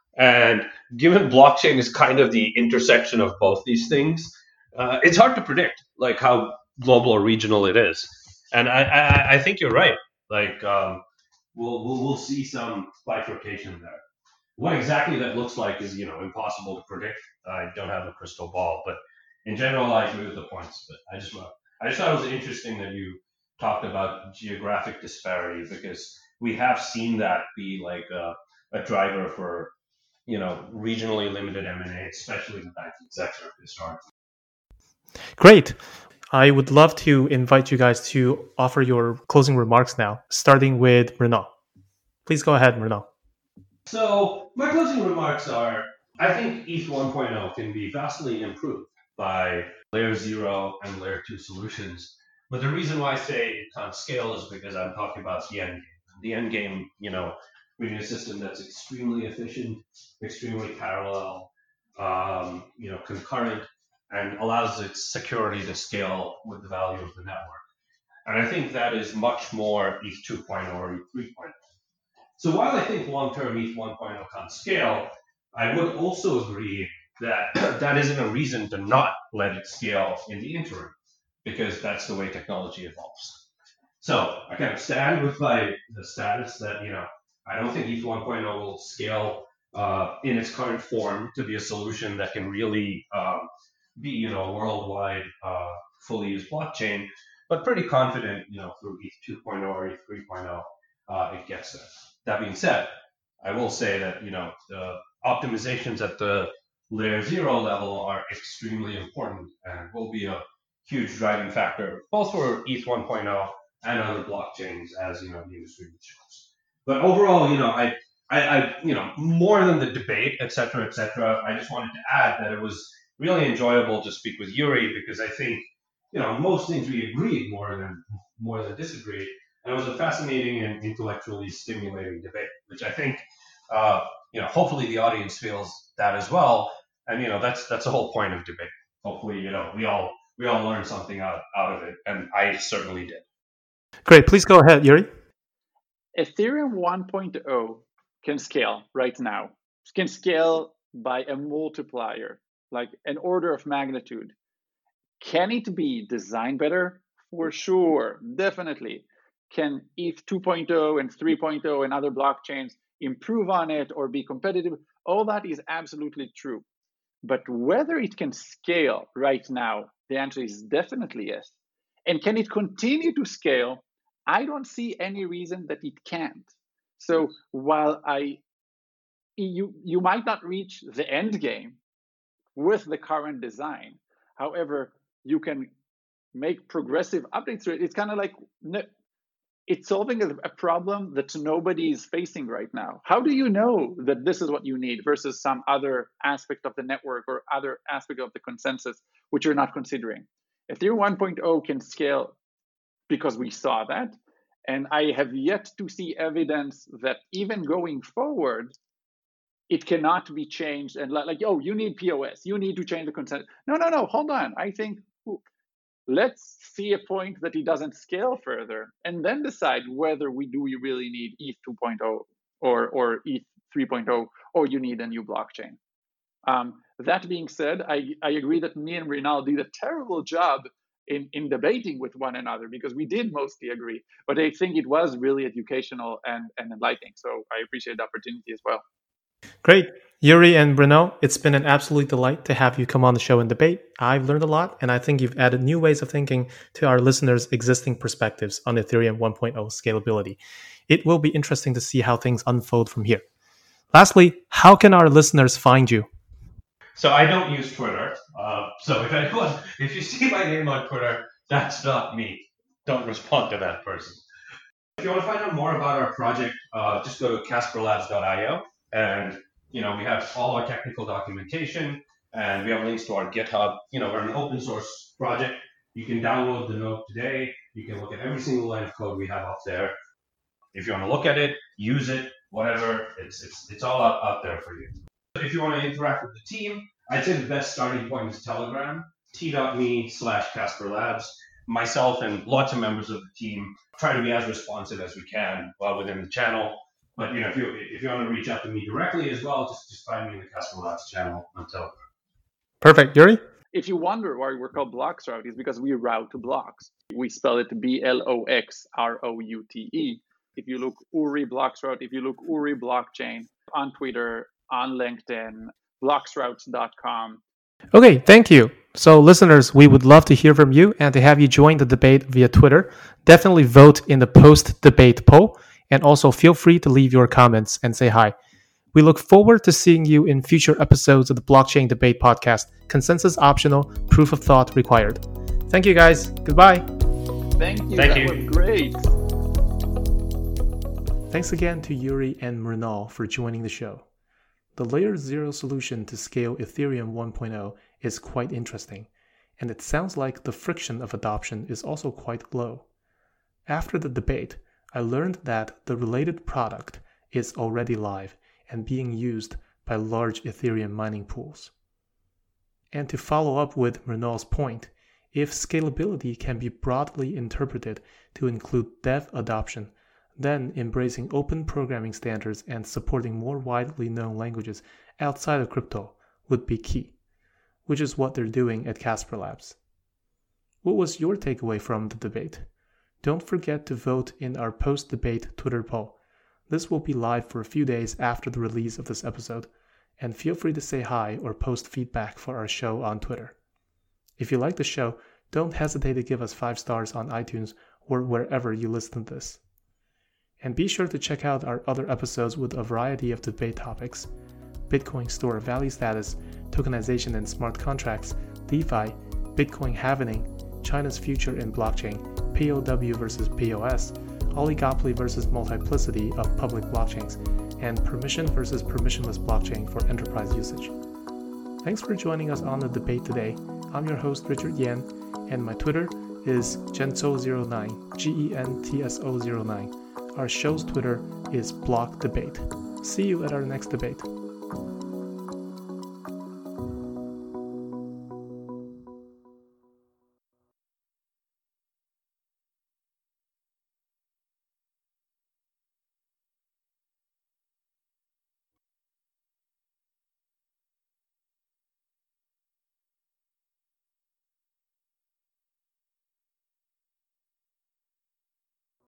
And given blockchain is kind of the intersection of both these things, uh, it's hard to predict like how global or regional it is. And I, I, I think you're right. Like um, we'll, we'll we'll see some bifurcation there. What exactly that looks like is, you know, impossible to predict. I don't have a crystal ball, but in general, I agree with the points. But I just I just thought it was interesting that you talked about geographic disparity, because we have seen that be like a, a driver for, you know, regionally limited M and A, especially in the banking sector historically. Great. I would love to invite you guys to offer your closing remarks now, starting with Renaud. Please go ahead, Renaud. So my closing remarks are, I think E T H one point oh can be vastly improved by layer zero and layer two solutions. But the reason why I say it can't scale is because I'm talking about the end game. The end game, you know, we need a system that's extremely efficient, extremely parallel, um, you know, concurrent, and allows its security to scale with the value of the network. And I think that is much more E T H two point oh or E T H three point oh. So while I think long-term E T H one point oh can't scale, I would also agree that that isn't a reason to not let it scale in the interim, because that's the way technology evolves. So I kind of stand with my the status that, you know, I don't think E T H one point oh will scale uh, in its current form to be a solution that can really um, be, you know, a worldwide uh, fully used blockchain, but pretty confident, you know, through E T H two point oh or E T H three point oh, uh, it gets there. That being said, I will say that, you know, the optimizations at the layer zero level are extremely important and will be a huge driving factor, both for E T H one point oh and other blockchains as, you know, the industry matures. But overall, you know, I, I, I, you know, more than the debate, et cetera, et cetera, I just wanted to add that it was really enjoyable to speak with Yuri, because I think, you know, most things we agreed more than more than disagreed. And it was a fascinating and intellectually stimulating debate, which I think, uh, you know, hopefully the audience feels that as well. And, you know, that's that's the whole point of debate. Hopefully, you know, we all we all learned something out, out of it, and I certainly did. Great. Please go ahead, Yuri. Ethereum one point oh can scale right now. It can scale by a multiplier, like an order of magnitude. Can it be designed better? For sure, definitely. Can E T H two point oh and three point oh and other blockchains improve on it or be competitive? All that is absolutely true. But whether it can scale right now, the answer is definitely yes. And can it continue to scale? I don't see any reason that it can't. So while I, you, you might not reach the end game with the current design, however, you can make progressive updates to it. It's kind of like, it's solving a, a problem that nobody is facing right now. How do you know that this is what you need versus some other aspect of the network or other aspect of the consensus, which you're not considering? Ethereum one point oh can scale because we saw that. And I have yet to see evidence that even going forward, it cannot be changed. And like, like, oh, you need P O S. You need to change the consensus. No, no, no, hold on. I think let's see a point that it doesn't scale further and then decide whether we do we really need E T H two point oh or, or E T H three point oh, or you need a new blockchain. Um, that being said, I, I agree that me and Renaud did a terrible job in, in debating with one another because we did mostly agree. But I think it was really educational and, and enlightening. So I appreciate the opportunity as well. Great. Yuri and Renaud, it's been an absolute delight to have you come on the show and debate. I've learned a lot, and I think you've added new ways of thinking to our listeners' existing perspectives on Ethereum one point oh scalability. It will be interesting to see how things unfold from here. Lastly, how can our listeners find you? So I don't use Twitter. Uh, so if anyone, if you see my name on Twitter, that's not me. Don't respond to that person. If you want to find out more about our project, uh, just go to casper labs dot io. And, you know, we have all our technical documentation and we have links to our GitHub. You know, we're an open source project. You can download the node today. You can look at every single line of code we have up there. If you want to look at it, use it, whatever, it's it's it's all out, out there for you. If you want to interact with the team, I'd say the best starting point is Telegram, t.me slash Casper Labs. Myself and lots of members of the team try to be as responsive as we can while within the channel. But, you know, if you if you want to reach out to me directly as well, just, just find me in the Casper Labs channel on Telegram. Perfect. Yuri? If you wonder why we're called Bloxroute, it's because we route to blocks. We spell it B L O X R O U T E. If you look Uri Bloxroute, if you look Uri Blockchain on Twitter, on LinkedIn, bloxroutes dot com. Okay, thank you. So listeners, we would love to hear from you and to have you join the debate via Twitter. Definitely vote in the post-debate poll. And also feel free to leave your comments and say hi. We look forward to seeing you in future episodes of the Blockchain Debate Podcast, consensus optional, proof of thought required. Thank you, guys. Goodbye. Thank you. Thank that you. was great. Thanks again to Yuri and Mrinal for joining the show. The Layer zero solution to scale Ethereum one point oh is quite interesting, and it sounds like the friction of adoption is also quite low. After the debate, I learned that the related product is already live and being used by large Ethereum mining pools. And to follow up with Mrinal's point, if scalability can be broadly interpreted to include dev adoption, then embracing open programming standards and supporting more widely known languages outside of crypto would be key, which is what they're doing at Casper Labs. What was your takeaway from the debate? Don't forget to vote in our post-debate Twitter poll. This will be live for a few days after the release of this episode, and feel free to say hi or post feedback for our show on Twitter. If you like the show, don't hesitate to give us five stars on iTunes or wherever you listen to this. And be sure to check out our other episodes with a variety of debate topics: Bitcoin store value status, tokenization and smart contracts, DeFi, Bitcoin halvening, China's future in blockchain, P O W versus P O S, oligopoly versus multiplicity of public blockchains, and permission versus permissionless blockchain for enterprise usage. Thanks for joining us on the debate today. I'm your host, Richard Yan, and my Twitter is Gentso zero nine, G E N T S O zero nine. Our show's Twitter is Block Debate. See you at our next debate.